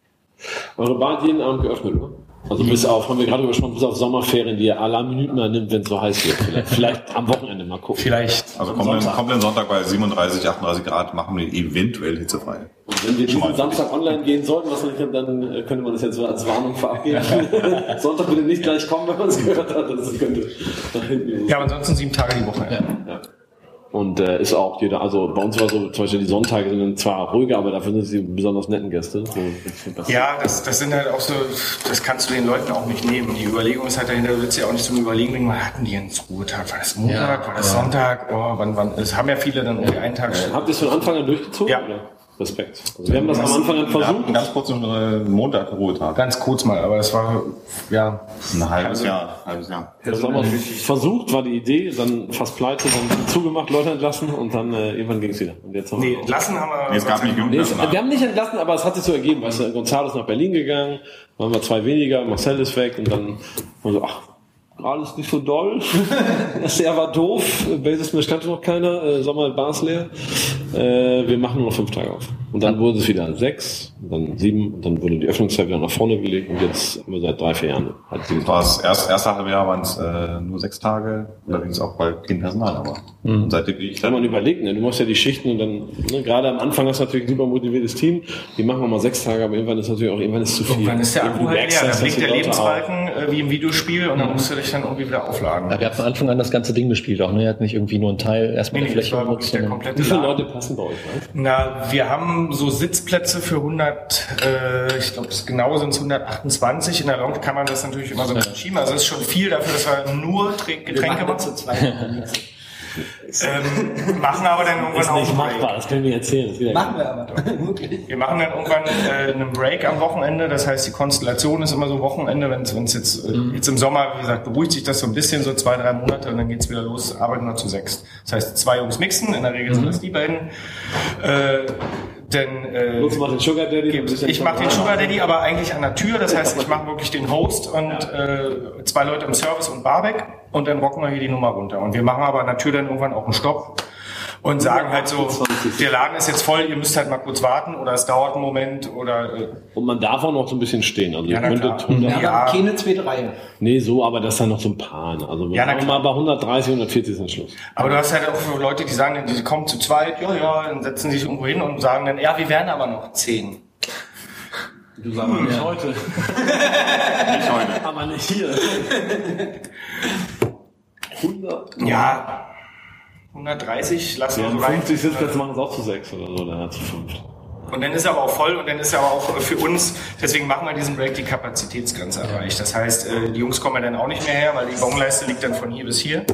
Eure Bar hat jeden Abend geöffnet, oder? Also bis auf, haben wir gerade gesprochen, bis auf Sommerferien, die ihr alle Minuten mal nimmt, wenn es so heiß wird. Vielleicht, vielleicht am Wochenende mal gucken. Vielleicht. Also kommenden kommt Sonntag bei siebenunddreißig, achtunddreißig Grad, machen wir eventuell hitzefrei. Und wenn wir diesen Samstag online gehen sollten, was nicht, dann könnte man das jetzt so als Warnung verabgeben. Sonntag bitte nicht gleich kommen, wenn man es gehört hat. Das könnte nach hinten. Ja, aber ansonsten sieben Tage die Woche. Ja. Ja. Und äh, ist auch jeder, also bei uns war so, zum Beispiel die Sonntage sind dann zwar ruhiger, aber dafür sind sie besonders netten Gäste. So, das Ja, das, das sind halt auch so, das kannst du den Leuten auch nicht nehmen. Die Überlegung ist halt dahinter, du willst ja auch nicht zum Überlegen, wann hatten die einen Ruhetag? War das Montag, Ja, war das ja. Sonntag? Oh, wann, wann, es haben ja viele dann irgendwie einen Tag. Äh, habt ihr es von Anfang an durchgezogen? Ja. Oder? Respekt. Also wir haben das am Anfang an Wir hatten versucht. ganz kurz einen äh, Montag Ruhetag. Ganz kurz mal, aber es war, ja. Ein halbes Jahr. Halbes Jahr. Das haben wir versucht, war die Idee, dann fast pleite, dann zugemacht, Leute entlassen und dann äh, irgendwann ging es wieder. Und jetzt haben Nee, wir entlassen haben wir. Nee, es gab nicht genug Nee, es, Personal. wir haben nicht entlassen, aber es hat sich so ergeben. Weißt du, Gonzalo ist nach Berlin gegangen, waren wir zwei weniger, Marcel ist weg und dann waren wir so, ach, alles nicht so doll. Das Jahr war doof, Basismisch kannte noch keiner, äh, Sommer Bars leer. Äh, wir machen nur noch fünf Tage auf. Und dann wurde es wieder sechs, und dann sieben, und dann wurde die Öffnungszeit wieder nach vorne gelegt und jetzt haben wir seit drei, vier Jahren halt sieben Das war das erste, erste halbe Jahr waren es äh, nur sechs Tage, allerdings auch bei kein Personal, aber und seitdem bin ich Wenn man dann überlegt, ne, du machst ja die Schichten und dann, ne, gerade am Anfang hast du natürlich ein super motiviertes Team, die machen wir mal sechs Tage, aber irgendwann ist natürlich auch, irgendwann ist zu viel. Irgendwann ist der Akku Du halt merkst leer, das, da dass blinkt die der Leute Lebensbalken äh, wie im Videospiel und dann musst du dich dann irgendwie wieder aufladen. Ja, wir haben von Anfang an das ganze Ding gespielt auch, ne? Ihr habt nicht irgendwie nur einen Teil erstmal Nee, der nee, das Fläche war wirklich benutzt, der sondern auch. komplette Wie viele Laden. Leute passen bei euch rein? Na, wir haben so Sitzplätze für hundert, äh, ich glaube, das genau sind es hundertachtundzwanzig. In der Lounge kann man das natürlich immer so verschieben. Also es ist schon viel dafür, dass wir nur Trink- Getränke machen. zu zweit. Ähm, machen aber dann irgendwann auch einen Break. das können wir erzählen. Das geht Machen wir aber. Wirklich. Wir machen dann irgendwann äh, einen Break am Wochenende. Das heißt, die Konstellation ist immer so Wochenende. Wenn es jetzt, äh, jetzt im Sommer, wie gesagt, beruhigt sich das so ein bisschen, so zwei, drei Monate und dann geht's wieder los, arbeiten wir zu sechs. Das heißt, zwei Jungs mixen, in der Regel sind das die beiden. Äh, denn, äh, Lutz macht den Sugar Daddy. ich mache den Sugar Daddy, aber eigentlich an der Tür. Das heißt, ich mache wirklich den Host und äh, zwei Leute im Service und Barback und dann rocken wir hier die Nummer runter. Und wir machen aber an der Tür dann irgendwann auch einen Stopp und sagen halt so, der Laden ist jetzt voll, ihr müsst halt mal kurz warten oder es dauert einen Moment oder... Äh, Und man darf auch noch so ein bisschen stehen. Also Ja, ihr na könntet klar. hundert, Ja, Ja. aber keine zweite Reihe. nee, so, aber das ist dann noch so ein paar. Ne? Also Ja, na sagen wir klar. mal bei hundertdreißig, hundertvierzig sind Schluss. aber du hast halt auch so Leute, die sagen, die kommen zu zweit, ja, ja, dann setzen sich irgendwo hin und sagen dann, ja, wir werden aber noch zehn. Du sagst hm, nicht heute. nicht heute. Aber nicht hier. hundert. Ja, hundertdreißig lassen Ja, wir so rein. fünfzig Sitzplätze machen es auch zu sechs oder so, dann zu fünf. Und dann ist er aber auch voll und dann ist er aber auch für uns, deswegen machen wir diesen Break, die Kapazitätsgrenze erreicht. Das heißt, äh, die Jungs kommen ja dann auch nicht mehr her, weil die Gongleiste liegt dann von hier bis hier.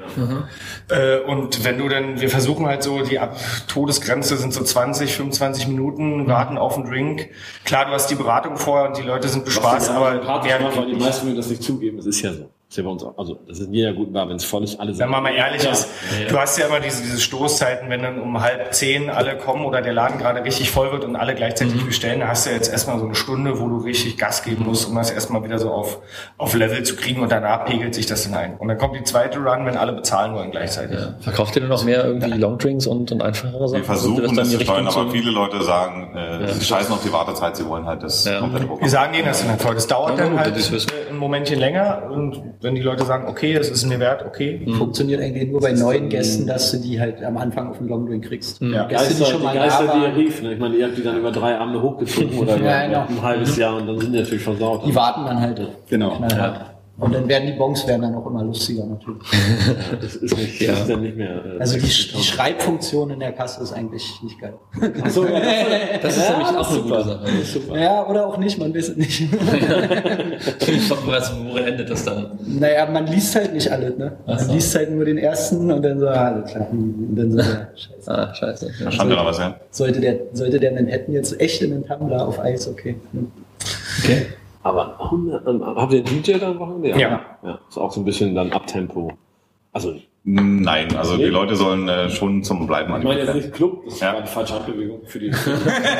Äh, Und wenn du dann, wir versuchen halt so, die Ab Todesgrenze sind so zwanzig, fünfundzwanzig Minuten, warten auf einen Drink. Klar, du hast die Beratung vorher und die Leute sind bespaßt, aber mehr, weil die meisten will das nicht zugeben. Das ist ja so. Das ist ja bei uns auch. Also, das ist in jeder guten Bar, wenn es voll ist, alle sind. wenn man mal ehrlich Ja. ist, du hast ja immer diese, diese Stoßzeiten, wenn dann um halb zehn alle kommen oder der Laden gerade richtig voll wird und alle gleichzeitig bestellen, da hast du jetzt erstmal so eine Stunde, wo du richtig Gas geben musst, um das erstmal wieder so auf, auf Level zu kriegen und danach pegelt sich das dann ein. Und dann kommt die zweite Run, wenn alle bezahlen wollen gleichzeitig. Ja. Verkauft ihr denn noch mehr irgendwie Longdrinks und, und einfachere Sachen? Wir versuchen Habt ihr das in zu die steuern, Richtung aber viele Leute sagen, äh, sie scheißen auf die Wartezeit, sie wollen halt das Ja. komplette Wir Programm. sagen denen das dann voll. Das dauert Ja, dann gut, halt das wissen äh, ein Momentchen länger und wenn die Leute sagen, okay, es ist mir wert, okay. Funktioniert eigentlich nur bei neuen Gästen, dass du die halt am Anfang auf den Longdrink kriegst. Ja. Gäste, die Geister, schon die mal Geister, da die ihr waren, rief. Ne? Ich meine, ihr habt die dann über drei Abende hochgezogen oder über Ja, genau. ein halbes Jahr und dann sind die natürlich versaut. die warten dann halt. Genau. knallhart. Und dann werden die Bongs werden dann auch immer lustiger natürlich. Das ist nicht, das ist dann nicht mehr. Äh, Also die, die Schreibfunktion in der Kasse ist eigentlich nicht geil. Achso, ja, Das ist nämlich auch eine super. gute Sache. Das ist super. Ja, oder auch nicht, man weiß es nicht. Ich glaube, worin endet das dann? Naja, man liest halt nicht alles, ne? Man Ach so. liest halt nur den ersten und dann so, ah, alles klar. Und dann so, ja, scheiße. Ah, scheiße. Da stand ja noch was, ja. Sollte der, sollte der Manhattan jetzt echt in den Tumblr auf Eis, okay. Hm. Okay. Aber hundert, ähm, habt ihr einen D J dann am Wochenende? Ja. ja. Ist auch so ein bisschen dann Abtempo. Also, Nein, also Nee. die Leute sollen äh, schon zum Bleiben ich meine jetzt nicht Club, das Ja. war die falsche Handbewegung für die. Das war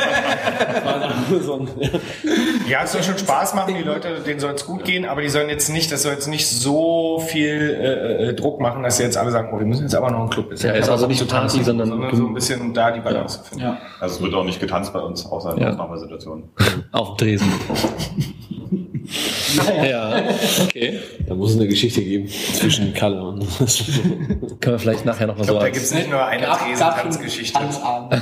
dann so ein, ja. Ja, es soll schon Spaß machen, die Leute, denen soll es gut gehen, aber die sollen jetzt nicht, das soll jetzt nicht so viel äh, äh, Druck machen, dass sie jetzt alle sagen, oh, wir müssen jetzt aber noch einen Club. Ja, ist also nicht so Party, sondern- sondern so ein bisschen da die Balance finden. Ja. Also es wird auch nicht getanzt bei uns, außer in Ja. Ausnahmesituationen. Auf dem Tresen. Ja, okay. Da muss es eine Geschichte geben zwischen Kalle und. Können wir vielleicht nachher noch mal Ich so glaube, da als- gibt es nicht nur eine Tresen-Tanzgeschichte. Tanzabend.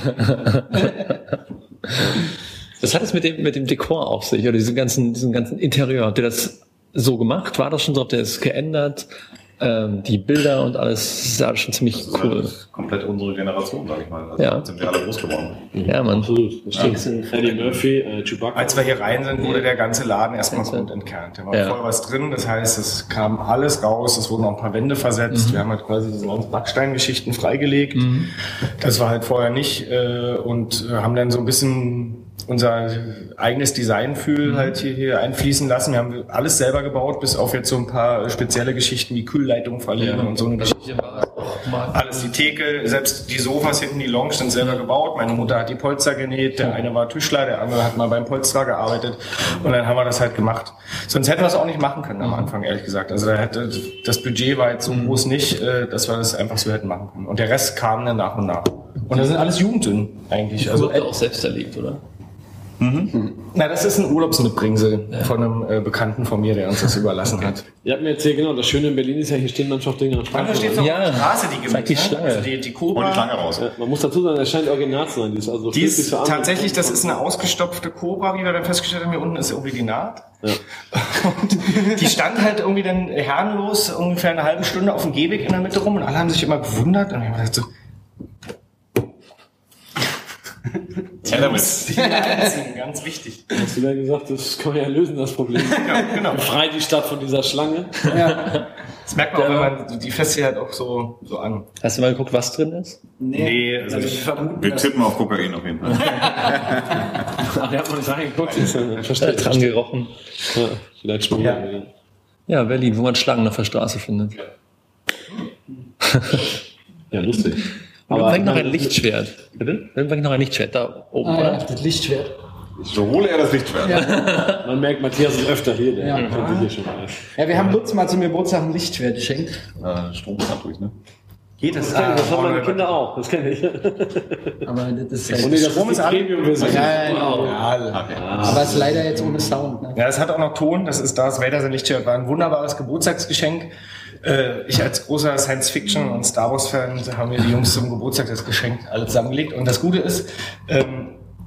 Was hat es mit dem, mit dem Dekor auf sich oder diesem ganzen, diesem ganzen Interieur? Habt ihr das so gemacht? War das schon so? Habt ihr es geändert? ähm, die Bilder und alles sah schon ziemlich Das cool. ist halt komplett unsere Generation, sag ich mal. Also Ja. sind wir alle groß geworden. Ja, Mann. Absolut. Das stimmt. Eddie Murphy, äh, Chewbacca. Als wir hier rein sind, wurde der ganze Laden erstmal Ganze- grundentkernt. Da war Ja. voll was drin, das heißt, es kam alles raus, es wurden auch ein paar Wände versetzt. Mhm. Wir haben halt quasi diese ganzen Backsteingeschichten freigelegt. Das war halt vorher nicht äh, und äh, haben dann so ein bisschen unser eigenes Designgefühl halt hier, hier einfließen lassen. Wir haben alles selber gebaut, bis auf jetzt so ein paar spezielle Geschichten wie Kühlleitung verlegen und so eine Geschichte. Alles, die Theke, selbst die Sofas hinten, die Lounge sind selber gebaut. Meine Mutter hat die Polster genäht, der eine war Tischler, der andere hat mal beim Polsterer gearbeitet und dann haben wir das halt gemacht. Sonst hätten wir es auch nicht machen können am Anfang, ehrlich gesagt. Also da hätte, das Budget war jetzt so groß nicht, äh, dass wir das einfach so hätten machen können. Und der Rest kam dann nach und nach. Und das sind alles Jugendsünden eigentlich. Also Also auch selbst erlebt, oder? na, das ist ein Urlaubsmitbringsel von einem äh, Bekannten von mir, der uns das überlassen hat. Ihr habt mir erzählt, genau, das Schöne in Berlin ist ja, hier stehen manchmal auch Dinge am Da steht noch Ja, auf der Straße, die zeig die Gimmick, ne? Schlange. Also die, die Und die Cobra. Schlange raus. Ja, man muss dazu sagen, es scheint original zu sein. Die ist, also Die fühlt sich ist so an. tatsächlich, das ist eine ausgestopfte Cobra, wie wir dann festgestellt haben, hier unten ist irgendwie die Naht. Ja. Und die stand halt irgendwie dann herrenlos ungefähr eine halbe Stunde auf dem Gehweg in der Mitte rum und alle haben sich immer gewundert und ich habe gedacht so, Tja, damit. die einziehen, ganz wichtig. Hast du ja gesagt, das kann man ja lösen, das Problem. Ja, genau. Frei die Stadt von dieser Schlange. Das merkt man auch, wenn man, die fässt sich halt auch so, so an. Hast du mal geguckt, was drin ist? Nee, also also ich- wir vermuten, Wir dass- tippen auf Kokain auf jeden Fall. Ach, der hat man nicht reingeguckt. Ist ja- Äh, Verstehe. dran gerochen. Ja, vielleicht schwimmen Ja. wir. Ja, Berlin, wo man Schlangen auf der Straße findet. Ja, lustig. Aber irgendwann noch ein man- Lichtschwert. Bitte? Irgendwann noch ein Lichtschwert da oben, Ah, ja, oder? das Lichtschwert. Ich hole er das Lichtschwert. Man merkt, Matthias ist öfter hier. Der Ja. kennt hier schon mal. Ja, wir haben Lutz mal zum Geburtstag ein Lichtschwert geschenkt. Äh, Strom ist natürlich, ne? geht es. Das, kenn ich, das haben meine Kinder auch. Das kenne ich. Aber das ist halt Und nee, das Strom ist ist die an. Premium-Version. ja, ja, Wow. ja. Okay. Aber es ist leider jetzt ohne Sound. Ne? Ja, es hat auch noch Ton. Das ist Darth Vader sein Lichtschwert. War ein wunderbares Geburtstagsgeschenk. Äh, Ich als großer Science-Fiction- und Star Wars-Fan haben mir die Jungs zum Geburtstag das Geschenk alle zusammengelegt. Und das Gute ist, ähm,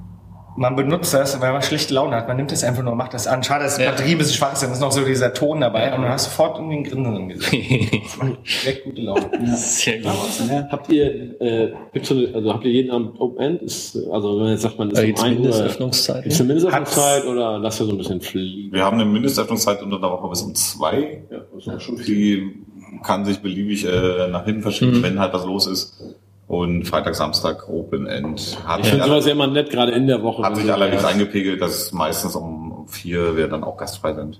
man benutzt das, weil man schlechte Laune hat. Man nimmt das einfach nur, macht das an. Schade, dass die Ja. Batterie ein bisschen schwach ist, dann ist noch so dieser Ton dabei und dann hast du sofort irgendwie ein Grinsen im Gesicht. Das macht direkt gute Laune. Sehr gut. Habt ihr, äh, gibt's so eine, also habt ihr jeden Abend Open End? Ist, also wenn man jetzt sagt, man ist Gibt es um ein Uhr, Mindestöffnungszeiten? gibt's eine Mindestöffnungszeit Hat's- oder lasst ihr so ein bisschen fliegen? Wir haben eine Mindestöffnungszeit unter der Woche bis um zwei. Ja, das ist auch schon viel. Die kann sich beliebig äh, nach hinten verschieben, Mhm. wenn halt was los ist. Und Freitag, Samstag Open End. Hat Ich sich, finde alle, sowas ja immer nett, gerade in der Woche. hat wenn sich so- allerdings eingepegelt, dass meistens um um vier wir dann auch gastfrei sind.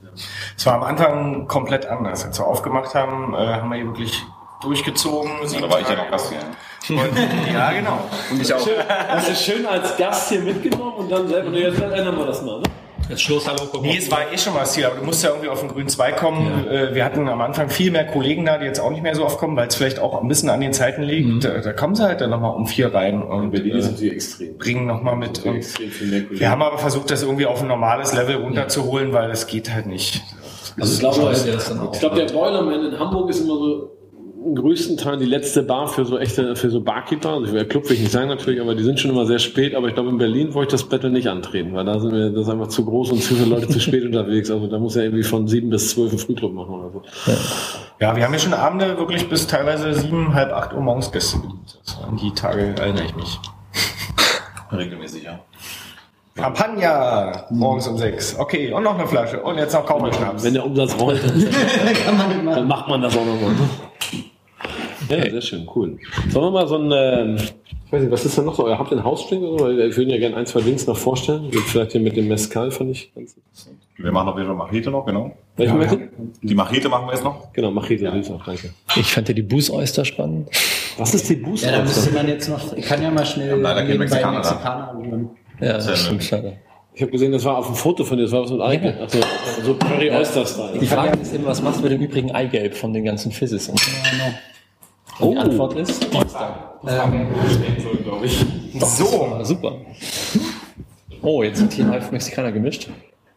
Es war am Anfang komplett anders. Als wir aufgemacht haben, äh, haben wir hier wirklich durchgezogen. Ja, da war ich ja noch Gast hier. Und, ja, genau. Und ich auch. Schön, das ist schön als Gast hier mitgenommen und dann selber, nee, jetzt ändern wir das mal, ne? Jetzt Schluss, hallo, guck Nee, es war eh schon mal das Ziel, aber du musst ja irgendwie auf den grünen Zweig kommen. Äh, Wir hatten am Anfang viel mehr Kollegen da, die jetzt auch nicht mehr so oft kommen, weil es vielleicht auch ein bisschen an den Zeiten liegt. Da, da kommen sie halt dann nochmal um vier rein und Berlin äh, sind sie extrem. bringen nochmal mit. Und Extrem viel mehr Kollegen. wir haben aber versucht, das irgendwie auf ein normales Level runterzuholen, weil es geht halt nicht. Also ich glaube, Scheiße, das dann auch. ich glaube, der Boilerman in Hamburg ist immer so im größten Teil die letzte Bar für so echte, für so Barkeeper. Also der Club will ich nicht sagen natürlich, aber die sind schon immer sehr spät. Aber ich glaube, in Berlin wollte ich das Battle nicht antreten, weil da sind wir, das ist einfach zu groß und zu viele Leute zu spät unterwegs. Also da muss ja irgendwie von sieben bis zwölf einen Frühclub machen oder so. Ja, wir haben ja schon Abende wirklich bis teilweise sieben, halb acht Uhr morgens Gäste bedient. An die Tage erinnere ich mich. Regelmäßig, ja. Champagner morgens um sechs. Okay, und noch eine Flasche. Und jetzt noch Kaufmannsschnaps. Wenn der Umsatz rollt, dann, Kann man nicht dann machen. macht man das auch nochmal. Ja, sehr schön, cool. Sollen wir mal so ein, ähm, ich weiß nicht, was ist denn noch so? Habt ihr einen Hausdrink oder so? Weil Ich würde ja gerne ein, zwei Drinks noch vorstellen. Vielleicht hier mit dem Mezcal, fand ich ganz interessant. Wir machen auf jeden Fall Machete noch, genau. Welchen möchtet? Die Machete machen wir jetzt noch. Genau, Machete, süß auch, danke. Ich fand ja die Bußoyster spannend. Was ist die Booster? Ja, da müsste man jetzt noch, ich kann ja mal schnell haben leider keinen nebenbei Mexikaner da. Mexikaner anrühren. Ja, Sehr das stimmt, nett. schade. Ich habe gesehen, das war auf dem Foto von dir, das war was mit Eigelb. Also so Prairie Oyster Style. Die Frage ist immer, was machst du mit dem übrigen Eigelb von den ganzen Fizzes? Und Oh. die Antwort ist Oyster. So. Ah, super. Oh, jetzt sind hier halb Mexikaner gemischt.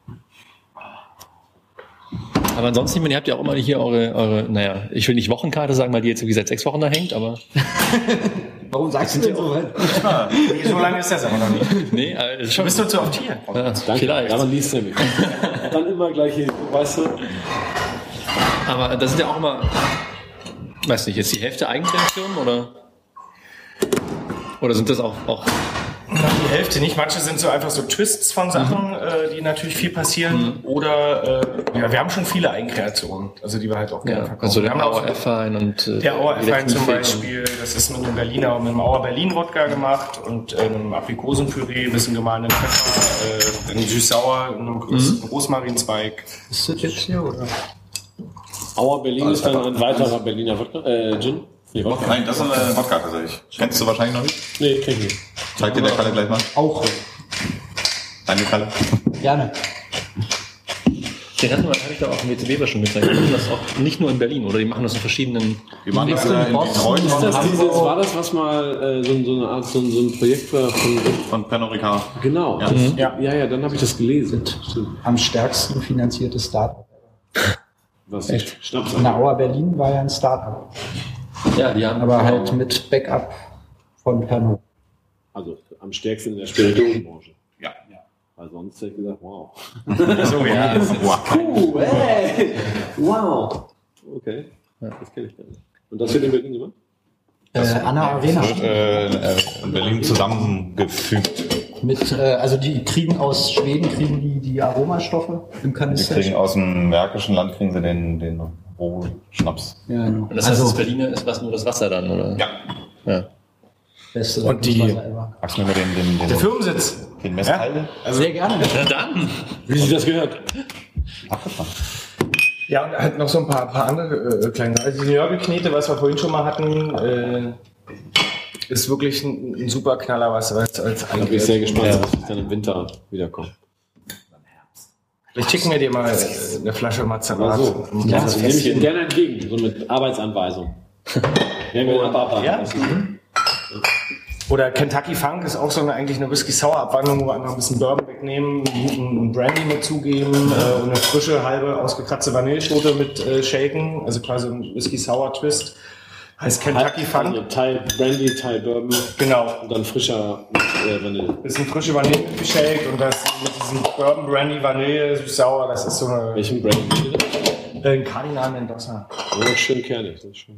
Aber ansonsten, ich meine, ihr habt ja auch immer hier eure, eure, naja, ich will nicht Wochenkarte sagen, weil die jetzt irgendwie seit sechs Wochen da hängt, aber Warum sagst du denn so weit? Nee, so lange ist das aber noch nicht. nee, äh, ist Du schon. bist nur zu oft hier. Ja, Danke. vielleicht. Ja, man liest nämlich. Dann immer gleich hier, weißt du. Aber das sind ja auch immer, weiß nicht, jetzt die Hälfte Eigenkreation oder? Oder sind das auch, auch Die Hälfte nicht. Manche sind so einfach so Twists von Sachen, mhm. äh, die natürlich viel passieren. Mhm. Oder äh, ja, wir haben schon viele Eigenkreationen, also die wir halt auch gerne ja, verkaufen. Also der wir haben Auer F-Wein und äh, der Auer F-Wein zum Beispiel, das ist mit einem Berliner und mit einem Auer Berlin Wodka gemacht und äh, einem Aprikosenpüree, ein bisschen gemahlenen Pfeffer, äh, einem süß-sauer, einem Groß- mhm. Rosmarinzweig. Ist das jetzt hier oder? Auer Berlin also ist dann ein weiterer Berliner Wodka, äh, Gin. Nee, Wodka. Nein, das ist eine Wodka tatsächlich. Kennst du wahrscheinlich noch nicht? Nee, kenn ich nicht. Zeig dir der Kalle gleich mal. Auch. Danke, Kalle. Gerne. Den hatten wir, hatte ich da auch im W C Weber schon gezeigt. Die machen das auch nicht nur in Berlin, oder die machen das in verschiedenen... Die machen das in Detroit. Ist das dieses, war das, was mal äh, so, so eine Art, so, so ein Projekt war von... Von Pernod Ricard. Genau. Ja, das, ja. ja, ja, dann habe ich das gelesen. Am stärksten finanziertes Startup. Was? Echt? Schnaps. Na, Auer Berlin war ja ein Startup. Ja, die haben... Aber halt mit Backup von Pernod. Also am stärksten in der Spirituosenbranche. Ja. ja. Weil sonst hätte ich gesagt, wow. So, ja. Wow. Cool, hey. Wow. Okay. Ja. Das kenne ich gar nicht. Und das wird in Berlin gemacht? Äh, Anna Arena. Das wird äh, in Berlin zusammengefügt. Mit, äh, also die kriegen aus Schweden kriegen die, die Aromastoffe im Die Kanister. kriegen aus dem märkischen Land kriegen sie den, den Rohschnaps. Ja, genau. Und das heißt, das Berliner ist was, nur das Wasser dann, oder? Ja. Ja. Beste Und die- Magst du mir mal den, den, den, Der Firmensitz. den Mezcal? Also, Sehr gerne. Na dann! Wie sich das gehört? Abgefahren. ja, und halt noch so ein paar, paar andere äh, kleine. Also die Nörgelknete, was wir vorhin schon mal hatten, äh, ist wirklich ein, ein super Knaller, was als, als Da bin ich sehr gespannt, was dann im Winter wiederkommt. Vielleicht schicken wir dir mal äh, eine Flasche Mazerat. So. Ein Ja, kleines das nehme ich Fässchen. gerne entgegen, so mit Arbeitsanweisung. Wenn wir abarbeiten. Ja? lassen. Mhm. Oder Kentucky Funk ist auch so eine, eigentlich eine Whisky-Sour-Abwandlung, wo wir einfach ein bisschen Bourbon wegnehmen, einen Brandy mitzugeben äh, und eine frische, halbe, ausgekratzte Vanilleschote mit äh, shaken, also quasi ein Whisky-Sour-Twist. Heißt Kentucky Funk. Also Teil Brandy, Teil Bourbon Genau. und dann frischer äh, Vanille. Bisschen frische Vanille mitgeshakt und das mit diesem Bourbon, Brandy, Vanille, süß-sauer, das ist so eine, Welchen Brandy? äh, ein Cardinal Mendoza. Ja, schön kernig. Das ist schön.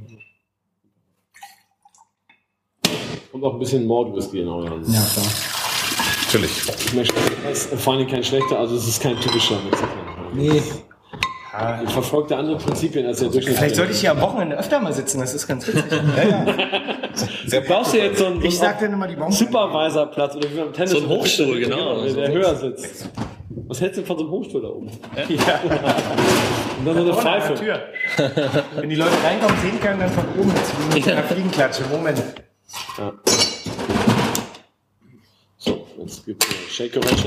Und auch ein bisschen Mord-Whisky in euren. Ja, klar. Natürlich. Es ist vor allem kein schlechter, also es ist kein typischer Mexikaner. Nee. Ja, ich verfolge andere Prinzipien als der Durchschnitt. Vielleicht sollte ich hier am Wochenende öfter mal sitzen, das ist ganz witzig. ja, ja. Du brauchst du jetzt so einen, Ich so sag dann immer die Bomben. Supervisor-Platz oder wie beim Tennis. So ein Hochstuhl, genau. Der, der höher sitzt. Was hältst du von so einem Hochstuhl da oben? Ja. Und dann so eine Ohne Pfeife. Tür. Wenn die Leute reinkommen, sehen können, dann von oben mit einer Fliegenklatsche. Moment. Ja. So, jetzt gibt es Shake-Geräusche.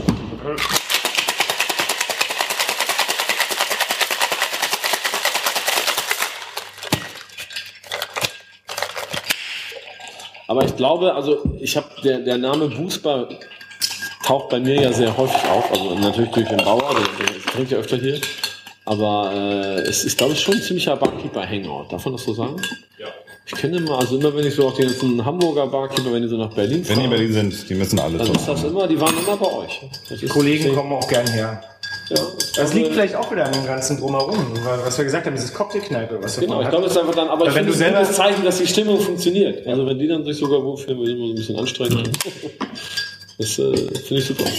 Aber ich glaube, also ich habe der, der Name Boosbar taucht bei mir ja sehr häufig auf. Also natürlich durch den Bauer, der, der trinkt ja öfter hier. Aber äh, es ist, glaube ich, schon ein ziemlicher Barkeeper-Hangout. Darf man das so sagen? Ja. Ich kenne immer, also immer wenn ich so auch die ganzen Hamburger Barkeeper, wenn die so nach Berlin fahren. Wenn die in Berlin sind, die müssen alle Dann ist das immer, die waren immer bei euch. Das Die ist- Kollegen kommen auch gern her. Ja, Das liegt vielleicht auch wieder an dem ganzen Drumherum, was wir gesagt haben, dieses Cocktailkneipe, was wir Genau, ich vorhin glaube, es ist einfach dann, aber Weil ich wenn finde du es ein selber- gutes Zeichen, dass die Stimmung funktioniert. Also wenn die dann sich sogar wohlfühlen, wir sind immer so ein bisschen anstrengend. Das äh, finde ich super.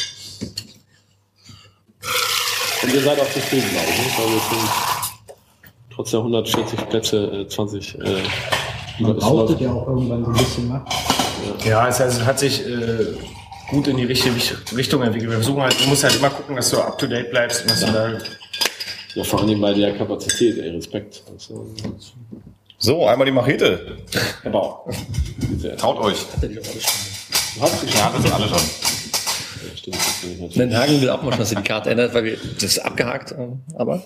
Und ihr seid auch zufrieden, glaube ich. Ne? Weil wir sind trotz der hundertvierzig Plätze äh, zwanzig. Äh, Man ist- braucht es ja auch irgendwann so ein bisschen, ne? Ja, es also hat sich äh, gut in die richtige Richtung entwickelt. Wir versuchen halt, du musst halt immer gucken, dass du up to date bleibst und dass du da. Ja, vor allem bei der Kapazität, ey, Respekt. Das, äh, So, einmal die Machete. Herr Bauer. Sehr- Traut euch. Du hast die Ja, das sind alle schon. Ja, stimmt, das bin ich natürlich. Den Hagen will auch mal, dass sie die Karte ändert, weil wir, das ist abgehakt, ähm, aber.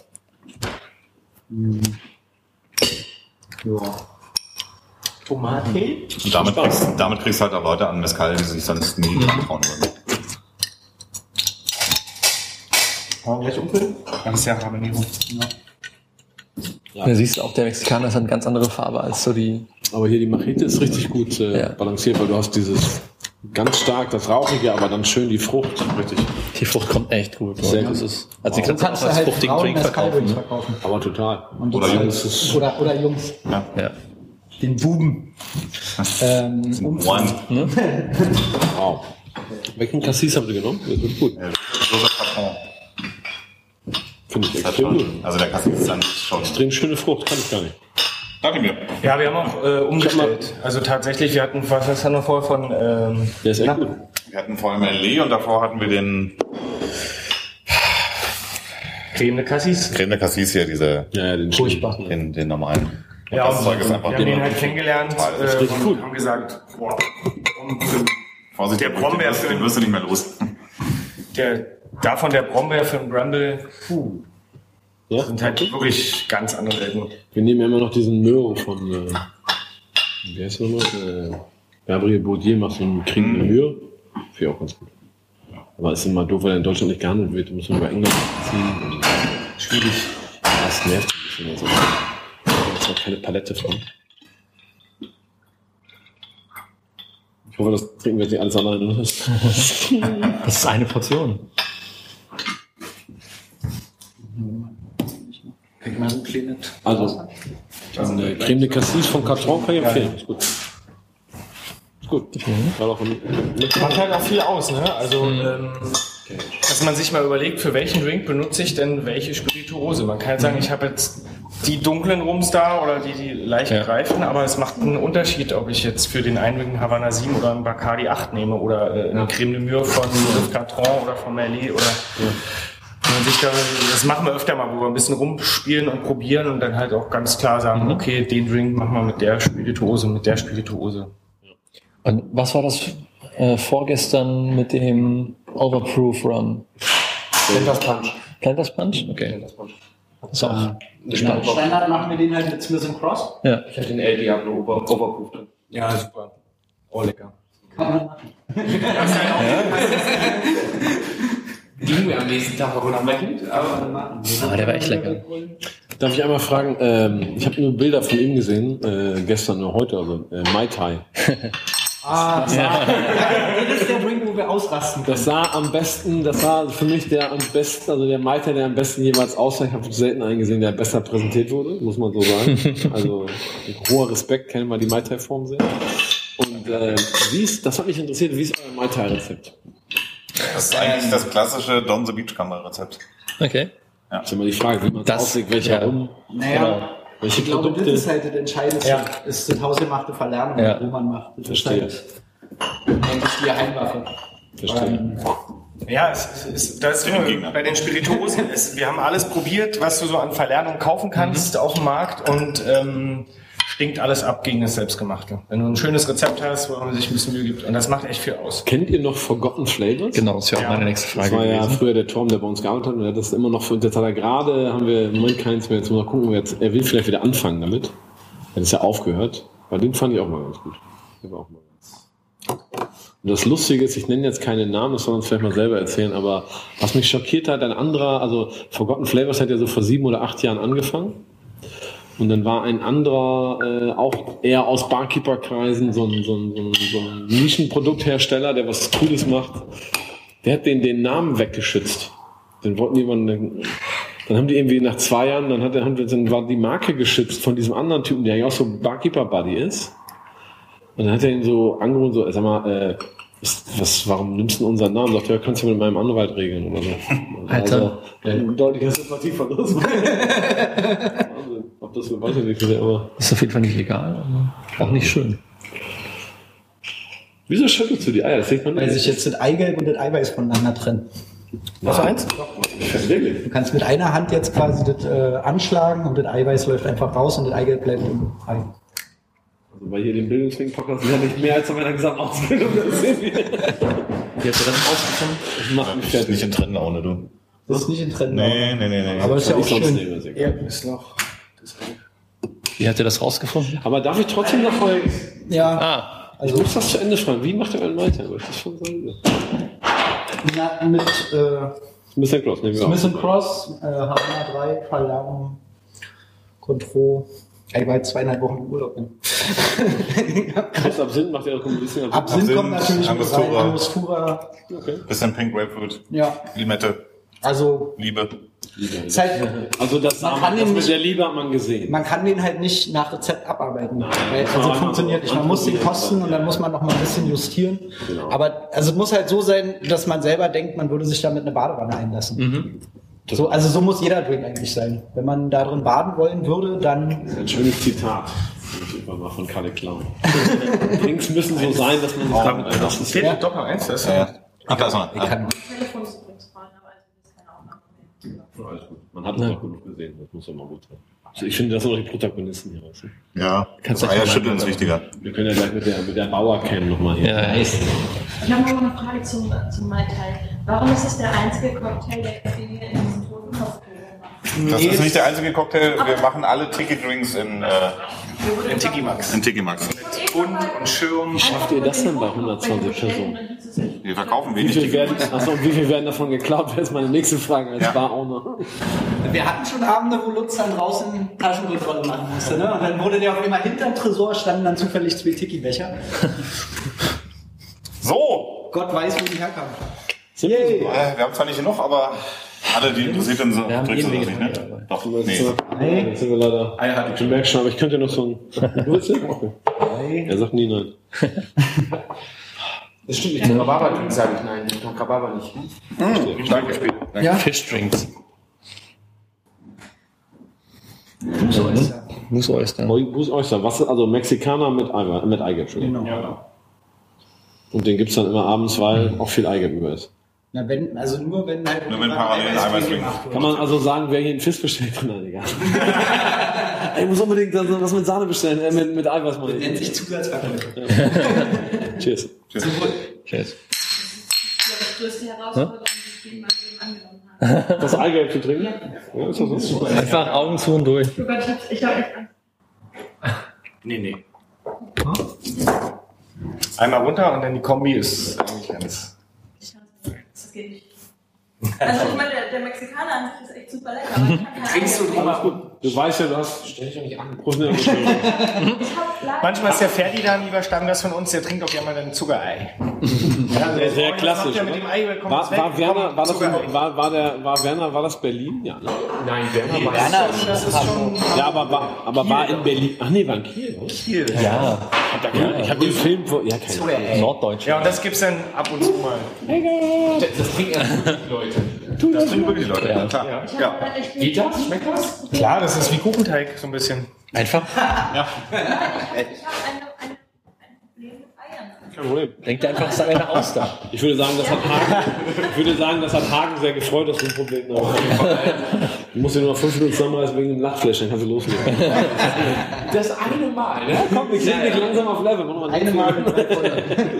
Ja. Tomate? Und damit kriegst, damit kriegst du halt auch Leute an Mezcal, die sich sonst nie dran trauen würden. Wollen wir gleich umfüllen? Das ist ja Habanero. Ja. Du siehst auch, der Mexikaner hat eine ganz andere Farbe als so die. Aber hier die Machete ist richtig gut äh, Ja. balanciert, weil du hast dieses Ganz stark das Rauchige, aber dann schön die Frucht. Richtig. Die Frucht kommt echt gut. Sehr Das gut. ist, also Du die kannst kannst du auch ja als halt fruchtigen Frauen Drink als verkaufen. Kaltdrinks Ne? verkaufen. Aber total. Und Oder das Jungs. halt- Oder, oder Jungs. Ja. Den Buben. ähm, um, One. Wow. Welchen Cassis habt ihr genommen? Das wird gut. Ja, Joseph Patron. Finde ich Das hat extrem gut. schon, also der Kaffee ist dann schon. Extrem schöne Frucht, kann ich gar nicht. Danke mir. Ja, wir haben auch äh, umgestellt. Also tatsächlich, wir hatten, was was haben wir vorher von... Ähm, Der ist echt na, gut. Wir hatten vorher Melee und davor hatten wir den Creme de Cassis. Creme de Cassis hier, diese, Ja, ja, den Furchtbar. den, den normalen. Und Ja, das und Zeug ist einfach wir haben den dünner. halt kennengelernt Total. äh, richtig und gut. haben gesagt, boah, und Vorsicht, der Brombeer den, für- den wirst du nicht mehr los. der, davon der Brombeer für den Bramble, puh, Ja? sind halt wirklich ganz andere Welten. Wir nehmen ja immer noch diesen Möhre von, äh, wie heißt der nochmal? Äh, Gabriel Baudier macht so einen Krieg mit Möhre. Finde ich auch ganz gut. Aber es ist immer doof, weil er in Deutschland nicht gehandelt wird. Da muss man über England ziehen. Und schwierig. Das nervt ein bisschen. Also, da ist noch keine Palette von. Ich hoffe, das trinken wir jetzt nicht alles alleine. Das ist eine Portion. Kriegt man so ein kleines. Also, eine Creme de Cassis von Catron kann ich empfehlen. Ist gut. Ist gut. War auch ein, Macht halt auch viel aus, ne? Also, ähm, dass man sich mal überlegt, für welchen Drink benutze ich denn welche Spirituose. Man kann jetzt sagen, ich habe jetzt die dunklen Rums da oder die, die leicht Ja. greifen, aber es macht einen Unterschied, ob ich jetzt für den einen einen Havana sieben oder einen Bacardi acht nehme oder äh, eine Creme de Mure von Joseph Catron oder von Merlet oder wenn man sich da, das machen wir öfter mal, wo wir ein bisschen rumspielen und probieren und dann halt auch ganz klar sagen, okay, den Drink machen wir mit der Spirituose, mit der Spirituose. Und was war das äh, vorgestern mit dem Overproof Rum? Planters Punch. Planters Punch? Okay. Das ist auch Standard, Standard machen wir den halt mit Smith and Cross. ja. Ich hatte den El Diablo Over Overproof drin. Ja, super. Oh, lecker. Kann man machen. Ging mir am nächsten Tag auch schmeckend, aber Aber der war echt lecker. darf ich einmal fragen, ähm, ich habe nur Bilder von ihm gesehen, äh, gestern oder heute, also äh, Mai Tai. Ah, das, ja. Das ist der Drink, wo wir ausrasten. Das sah am besten, das war für mich der am besten, also der Mai Tai, der am besten jeweils aussah. Ich habe selten einen gesehen, der besser präsentiert wurde, muss man so sagen. Also mit hoher Respekt, kennen wir die Mai Tai Form sehen. Und äh, wie ist, das hat mich interessiert, wie ist euer Mai Tai Rezept? Das ist eigentlich das klassische Don the Beachcomber Rezept. Okay. Das ist immer die Frage, wie man es Das- auslegt, welcher ja. Rum, Naja, welche ich glaube, Produkte. das ist halt das Entscheidendste. Ja. Ist das hausgemachte Verlernen, Ja. wo man macht. Das Verstehe. ist halt eigentlich die Heimwaffe. Verstehe. Ähm, Ja, es, es, es, das ist bin ein Gegner. bei den Spirituosen. Es, wir haben alles probiert, was du so an Verlernung kaufen kannst auf dem Markt und ähm, stinkt alles ab gegen das Selbstgemachte. Wenn du ein schönes Rezept hast, wo man sich ein bisschen Mühe gibt und das macht echt viel aus. Kennt ihr noch Forgotten Flavors? Genau, das ist ja auch Ja. meine nächste Das Frage war ja gewesen. früher der Tom, der bei uns gearbeitet hat, und der hat das immer noch für, jetzt hat er gerade, haben wir im Moment keins mehr, jetzt mal gucken, wir jetzt, er will vielleicht wieder anfangen damit. Er hat es ja aufgehört, weil den fand ich auch mal ganz gut. Der war auch mal ganz. Und das Lustige ist, ich nenne jetzt keine Namen, das soll uns vielleicht mal selber erzählen, aber was mich schockiert hat, ein anderer, also Forgotten Flavors hat ja so vor sieben oder acht Jahren angefangen. Und dann war ein anderer, äh, auch eher aus Barkeeper-Kreisen, so ein, so ein, so ein, so ein Nischenprodukthersteller, der was Cooles macht. Der hat den, den Namen weggeschützt. Den wollten jemanden, dann haben die irgendwie nach zwei Jahren, dann hat der, dann war die Marke geschützt von diesem anderen Typen, der ja auch so Barkeeper-Buddy ist. Und dann hat er ihn so angerufen, so, sag mal, äh, ist, was, warum nimmst du denn unseren Namen? Sagt er, ja, kannst du mit meinem Anwalt regeln oder so. Alter. Also, ein deutlicher Sympathieverlust. Wahnsinn. Ob das so weitergeht, aber. Das ist auf jeden Fall nicht legal, aber auch nicht schön. Wieso schüttelst du die Eier? Das sieht man weil nicht. sich jetzt das Eigelb und das Eiweiß voneinander trennen. Was eins? Wirklich? Du kannst mit einer Hand jetzt quasi das äh, anschlagen und das Eiweiß läuft einfach raus und das Eigelb bleibt im Ei. Also bei hier dem Bildungsring-Podcast sind ja nicht mehr als bei meiner Gesamtausbildung. Das sehen wir. Wie hast du das rausgefunden? Das macht mich Nicht fertig. in Trennlaune, du. Das ist nicht in Trend. Nee, nee, nee, nee. Aber ist ja auch Ich sonst schön. nehme, ist egal. Ja, ist noch. Wie habt ihr das rausgefunden? Aber darf ich trotzdem noch mal. Ja, Ah, Ich muss das zu Ende fragen. Wie macht ihr einen weiter? Das ist schon so. na, mit äh, Smith and Cross, nehmen wir Smith auf. and Cross, äh, Havana drei, Verlernen, Contro, Ich war jetzt zweieinhalb Wochen im Urlaub. Ne? Was Absinth macht ja auch ein bisschen. Absinth, Absinth kommt natürlich mit rein, Angostura. Angostura. Okay. Bisschen Pink Grapefruit. Ja. Limette. Also, Liebe. ist halt, Also das, Man man kann das ihn mit nicht- der Liebe hat man gesehen. man kann den halt nicht nach Rezept abarbeiten. Weil, das also war funktioniert nicht. Man muss den anprobieren. kosten und dann muss man noch mal ein bisschen justieren. Genau. Aber also es muss halt so sein, dass man selber denkt, man würde sich damit eine Badewanne einlassen. So, also so muss jeder Drink eigentlich sein. Wenn man da drin baden wollen würde, dann Ein schönes Zitat. Irgendwann mal von Kalle Clown. Drinks müssen so sein, dass man sie damit einlassen. Fehlt ja. doch noch eins, das ist Ja. Ach, da ist noch. ich kann, Telefon ist übrigens vorhin, aber also das ist keine Aufnahme. Ja, alles gut. Man hat es auch genug gesehen, das muss ja mal gut sein. Also ich finde, das sind auch die Protagonisten hier. Weißt du? Ja, Kannst das du gleich Eierschütteln mal- ist wichtiger. Wir können ja gleich mit der, mit der Bauer-Cam nochmal hier. Ja, echt. Ich habe noch eine Frage zum, zum Mai Tai. Warum ist es der einzige Cocktail, der Dinge in diesen toten Kopf macht? Das ist nicht der einzige Cocktail. Wir machen alle Tiki-Drinks in, äh, in Tiki Max. in Tiki Max. Bund und Schirm. Wie schafft ihr das denn bei hundertzwanzig Personen? Wir verkaufen Wie wenig viel Tiki werden, Max. achso, und wie viel werden davon geklaut? Das ist meine nächste Frage als Ja. Bar-Owner. wir hatten schon Abende, wo Lutz dann draußen Taschenkontrolle machen musste, ne? Und dann wurde der auf einmal hinterm Tresor, standen dann zufällig zwei Tiki-Becher. So! Gott weiß, wo die herkamen. Sind wir so? Äh, wir haben zwar nicht genug, aber alle, die interessiert sind, so Wir haben drückst du jeden das nicht, Weg ne? Doch, Nee. nee. Jetzt sind wir leider. Eine hatte ich Ich merke schon, aber ich könnte noch so ein. Du willst den? Okay. Er sagt nie nein. Das stimmt nicht. Zum Rhabarber sage ich nein. Ich mag Rhabarber nicht. Stark gespielt. Danke. Ja. Fischdrinks. So ist er. Moose-Oyster. Bruce Oyster, was, also Mexikaner mit Eigelb, mit Eigelb, Entschuldigung. Genau. Und den gibt's dann immer abends, weil auch viel Eigelb über ist. Na, wenn, also nur wenn halt. Nur wenn parallel ein Eiweißdrink. Kann man also sagen, wer hier einen Fisch bestellt? Nein, egal. Ich muss unbedingt also was mit Sahne bestellen, äh, mit, mit Eiweiß mal. Nennt sich Zusatzverkäufe. Cheers. Cheers. Das die größte Herausforderung, die ich in meinem Leben angenommen habe. Das Eigelb zu trinken? Ja, ist das so? Einfach Augen zu und durch. Oh Gott, ich hab, ich hab echt Angst. Nee, nee. Einmal runter und dann die Kombi ist eigentlich ganz. Ich kann es nicht. Das geht nicht. Also ich meine, der, der Mexikaner an sich ist echt super lecker, aber ich kann kein Trinkst du Eigelb. Alles gut. Du weißt ja, du hast. Stell dich doch nicht an. Prost, Nero. Ich hab leider. Manchmal ist der Ferdi da, lieber Stammgast von uns, der trinkt auch gerne mal ein Zuckerei. Ja, Sehr das klassisch, macht ja mit oder? dem Ei, kommt War, das weg, war Werner, kommt war das, Zuckerei. war, war der, war Werner, war das Berlin? Ja, ne? Nein, Werner war Werner, Das ist schon Ja, aber war, aber war in Berlin. Ach nee, war in Kiel. oder? viel. Ja, Ich habe den Film vor. Ja, keine Ahnung. Norddeutsch. Ja, und das gibt's dann ab und zu mal. Das, das trinken erst wirklich Leute. Das trinken wirklich Leute, ja, klar. Ich hab Ja. leider echt Geht das? Schmeckt das? Klar, das ist wie Kuchenteig, so ein bisschen. Einfach. Ich habe eine, eine, ein Problem mit Eiern. Kein Problem. Denk dir einfach, es ist eine Auster. Ich würde sagen, das hat Hagen, ich würde sagen, das hat Hagen sehr gefreut, dass du ein Problem hast. Du musst dir nur noch fünf Minuten zusammenreißen wegen dem Lachflash, dann kannst du loslegen. Das eine Mal, ne? Komm, wir kriegen dich langsam auf Level. Mach noch mal Eine Mal mit drei Folgen.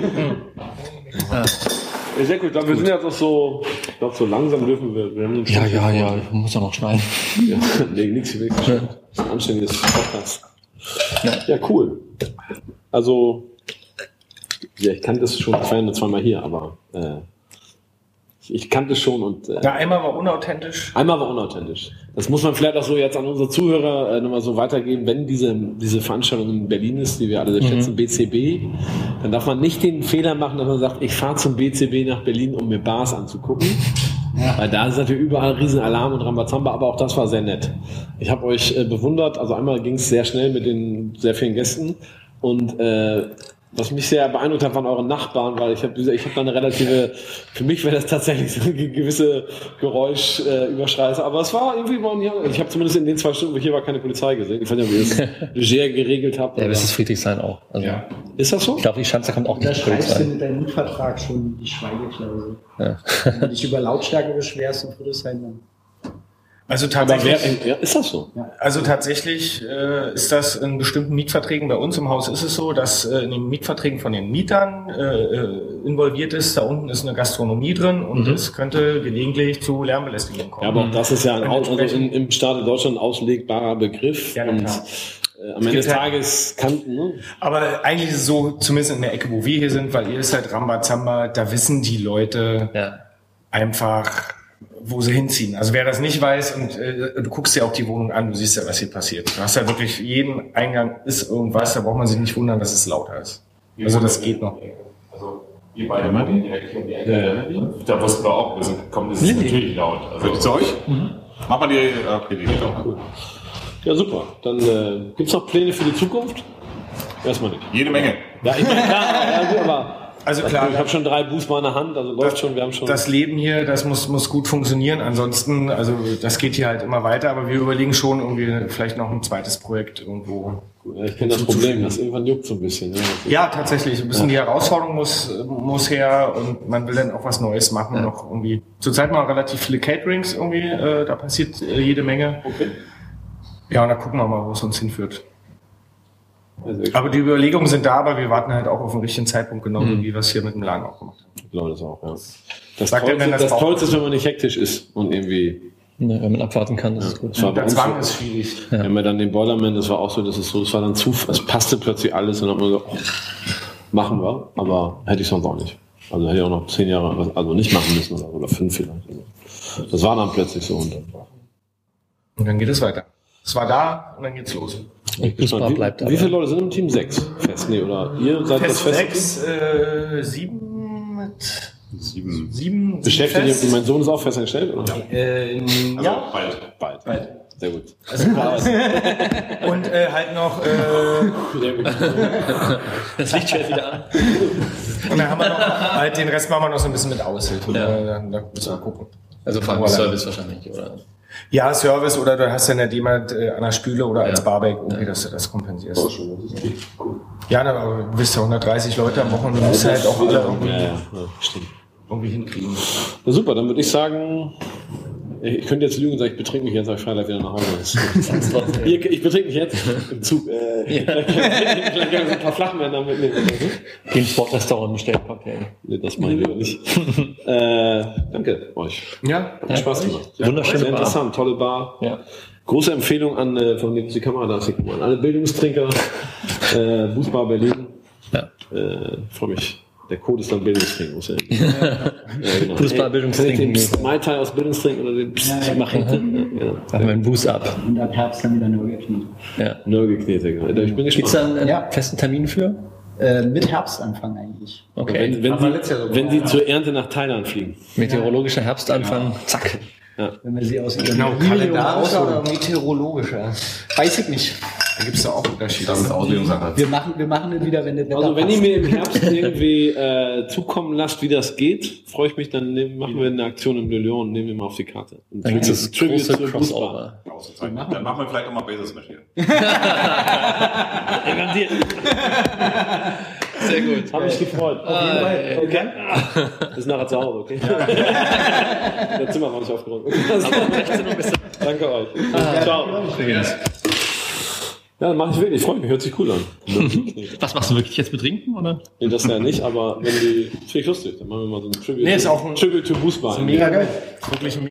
Sehr gut, wir sind jetzt auch so, ich glaube, so langsam dürfen wir. wir haben einen Ja, ja, ja, ich muss ja noch schneiden. Ja, nee, nichts hier wirklich. Das ist ein anständiges Podcast. Ja, cool. Also, ja, ich kannte es schon, ich war ja nur zweimal hier, aber äh, ich, ich kannte es schon und äh, Ja, einmal war unauthentisch. einmal war unauthentisch. Das muss man vielleicht auch so jetzt an unsere Zuhörer äh, nochmal so weitergeben, wenn diese, diese Veranstaltung in Berlin ist, die wir alle sehr schätzen, B C B, dann darf man nicht den Fehler machen, dass man sagt, ich fahre zum B C B nach Berlin, um mir Bars anzugucken. Ja. Weil da ist natürlich überall riesen Alarm und Rambazamba, aber auch das war sehr nett. Ich habe euch äh, bewundert, also einmal ging es sehr schnell mit den sehr vielen Gästen und äh, was mich sehr beeindruckt hat, waren eure Nachbarn, weil ich habe ich hab da eine relative, für mich wäre das tatsächlich so eine gewisse Geräuschüberschreißung, äh, aber es war irgendwie, waren, ja, ich habe zumindest in den zwei Stunden, wo ich hier war, keine Polizei gesehen. Ich weiß nicht, ob ihr das leger geregelt habt. Ja, aber- das ist Friedrichshain auch. Also, Ja. Ist das so? Ich glaube, die Schanze kommt auch Da nicht schreibst du Polizei. mit deinem Mietvertrag schon die Schweigeklausel. Ja. Wenn du dich über Lautstärke beschwerst und Friedrichshain dann. Also Aber wer, tatsächlich, ja, ist das so? also tatsächlich äh, ist das in bestimmten Mietverträgen, bei uns im Haus ist es so, dass äh, in den Mietverträgen von den Mietern äh, involviert ist, da unten ist eine Gastronomie drin und es könnte gelegentlich zu Lärmbelästigung kommen. Ja, aber auch das ist ja ein, Und Aus- also entsprechend- in, im Staat Deutschland ein auslegbarer Begriff. Ja, na und klar. äh, am Ende des gibt halt- Tages kann, ne? Aber eigentlich ist es so, zumindest in der Ecke, wo wir hier sind, weil ihr ist halt Rambazamba, da wissen die Leute Ja. einfach, wo sie hinziehen. Also wer das nicht weiß und äh, du guckst dir auch die Wohnung an, du siehst ja, was hier passiert. Du hast ja wirklich, jeden Eingang ist irgendwas, da braucht man sich nicht wundern, dass es lauter ist. Also das geht noch. Also ihr beide wohnen direkt um die Ecke. Ja. Da wussten wir auch, wir sind, kommen, das ist natürlich laut. Also zu euch? Mhm. Mach mal die, okay, die ja, cool. Ja, super. Dann äh, gibt es noch Pläne für die Zukunft? Erstmal nicht. Jede Menge. Ja, ich meine, klar, ja, gut, aber also klar, ich habe schon drei Booster in der Hand, also läuft schon, wir haben schon. Das Leben hier, das muss, muss gut funktionieren. Ansonsten, also das geht hier halt immer weiter, aber wir überlegen schon irgendwie vielleicht noch ein zweites Projekt irgendwo. Ja, ich kenne das Problem, das irgendwann juckt so ein bisschen. Ja, ja tatsächlich. Ein bisschen ja. Die Herausforderung muss, muss her und man will dann auch was Neues machen. Ja. Noch irgendwie. Zurzeit mal relativ viele Caterings irgendwie, äh, da passiert äh, jede Menge. Okay. Ja, und da gucken wir mal, wo es uns hinführt. Aber die Überlegungen sind da, aber wir warten halt auch auf den richtigen Zeitpunkt, genau mhm. wie wir es hier mit dem Laden auch gemacht haben. Ich glaube das auch, ja. Das Tollste, das das Tollste ist, wenn man nicht hektisch ist und irgendwie... Ja, wenn man abwarten kann, das ja, ist gut. Das war der Zwang ist schwierig. Ja. Wenn wir dann den Boilerman, das war auch so, das ist so, das war dann zu, es passte plötzlich alles und dann hat man gesagt, oh, machen wir, aber hätte ich sonst auch nicht. Also hätte ich auch noch zehn Jahre, also nicht machen müssen oder, oder fünf vielleicht. Das war dann plötzlich so und dann... Und dann geht es weiter. Es war da und dann geht's los. Ich bin gespannt, bleibt wie, wie viele Leute sind im Team? Sechs? Fest? Nee, oder ihr seid fest das fest? Sechs, äh, sieben mit sieben. sieben Beschäftigt ihr, mein Sohn ist auch festangestellt, oder? Äh, also ja. Bald. Bald. Bald. Sehr gut. Also, und äh, halt noch äh, Sehr gut. Das Licht schält wieder an. Und dann haben wir noch, halt den Rest machen wir noch so ein bisschen mit Aushilfen. Ja. Da, da müssen wir gucken. Also vor allem Service wahrscheinlich, oder? Ja, Service oder du hast dann halt jemand äh, an der Spüle oder als ja. Barback, irgendwie, ja. dass du das kompensierst. Oh, schon, das ist cool. Ja, dann, aber du bist ja hundertdreißig Leute am Wochenende, du musst ja, halt auch alle irgendwie, ja, ja. Ja, stimmt. irgendwie hinkriegen. Ja, super, dann würde ich sagen, ich könnte jetzt lügen und sagen, ich betrinke mich jetzt, aber ich fahre gleich wieder nach Hause. ich, ich betrinke mich jetzt im Zug. Äh, ja. Vielleicht können wir so ein paar Flachmänner mitnehmen. Gehen ins Sportrestaurant bestellen Cocktail. Nee, das meine ich lieber nicht. äh, danke euch. Ja, hat Spaß gemacht. Ja, wunderschöne Bar. Interessant, tolle Bar. Ja. Große Empfehlung an, äh, von dem die Kamera da sieht man. Alle Bildungstrinker, äh, Bußbar Berlin. Ja. Äh, freue mich. Der Code ist dann Bildungstrinken. Muss ja, ja, genau. Fußball, Bildungstrinken. Den Mai Tai aus Bildungstrinken oder den Psst ja, ja, machen. Ja, ja. Machen wir einen Boost ab. Und ab Herbst dann wieder Nörgelknete. Ja. Nörgelknete, genau. Ich bin gespannt. Gibt es da einen ja. festen Termin für? Äh, mit Herbstanfang eigentlich. Okay. Wenn, wenn Sie, so wenn Sie zur Ernte nach Thailand fliegen. Meteorologischer Herbstanfang, ja. Zack. Ja. Wenn wir sie aus ihrem genau, kalendarischer oder meteorologischer? Weiß ich nicht. Da gibt es da auch Unterschiede. Das ist Auslegungssache. Wir machen, wir machen den wieder, wenn der Wetter Also wenn passt. ihr mir im Herbst irgendwie äh, zukommen lasst, wie das geht, freue ich mich, dann nehmen, machen wir eine Aktion im Le Lion und nehmen wir mal auf die Karte. Und dann gibt es Tribute große Crossover. Dann machen wir vielleicht auch mal Basismisch hier. Sehr gut. Habe mich gefreut. Auf jeden Fall. Okay. Bis nachher zu Hause, okay? Das Zimmer war nicht aufgeräumt. Danke euch. Ah, ciao. Ja, dann mache ich wirklich. Ich freue mich. Hört sich cool an. Was machst du wirklich jetzt betrinken, oder? Nee, das ja nicht, aber wenn die... Finde ich lustig. Dann machen wir mal so ein Tribute. Nee, ist auch ein Tribute to Bußbar. Mega geil. Wirklich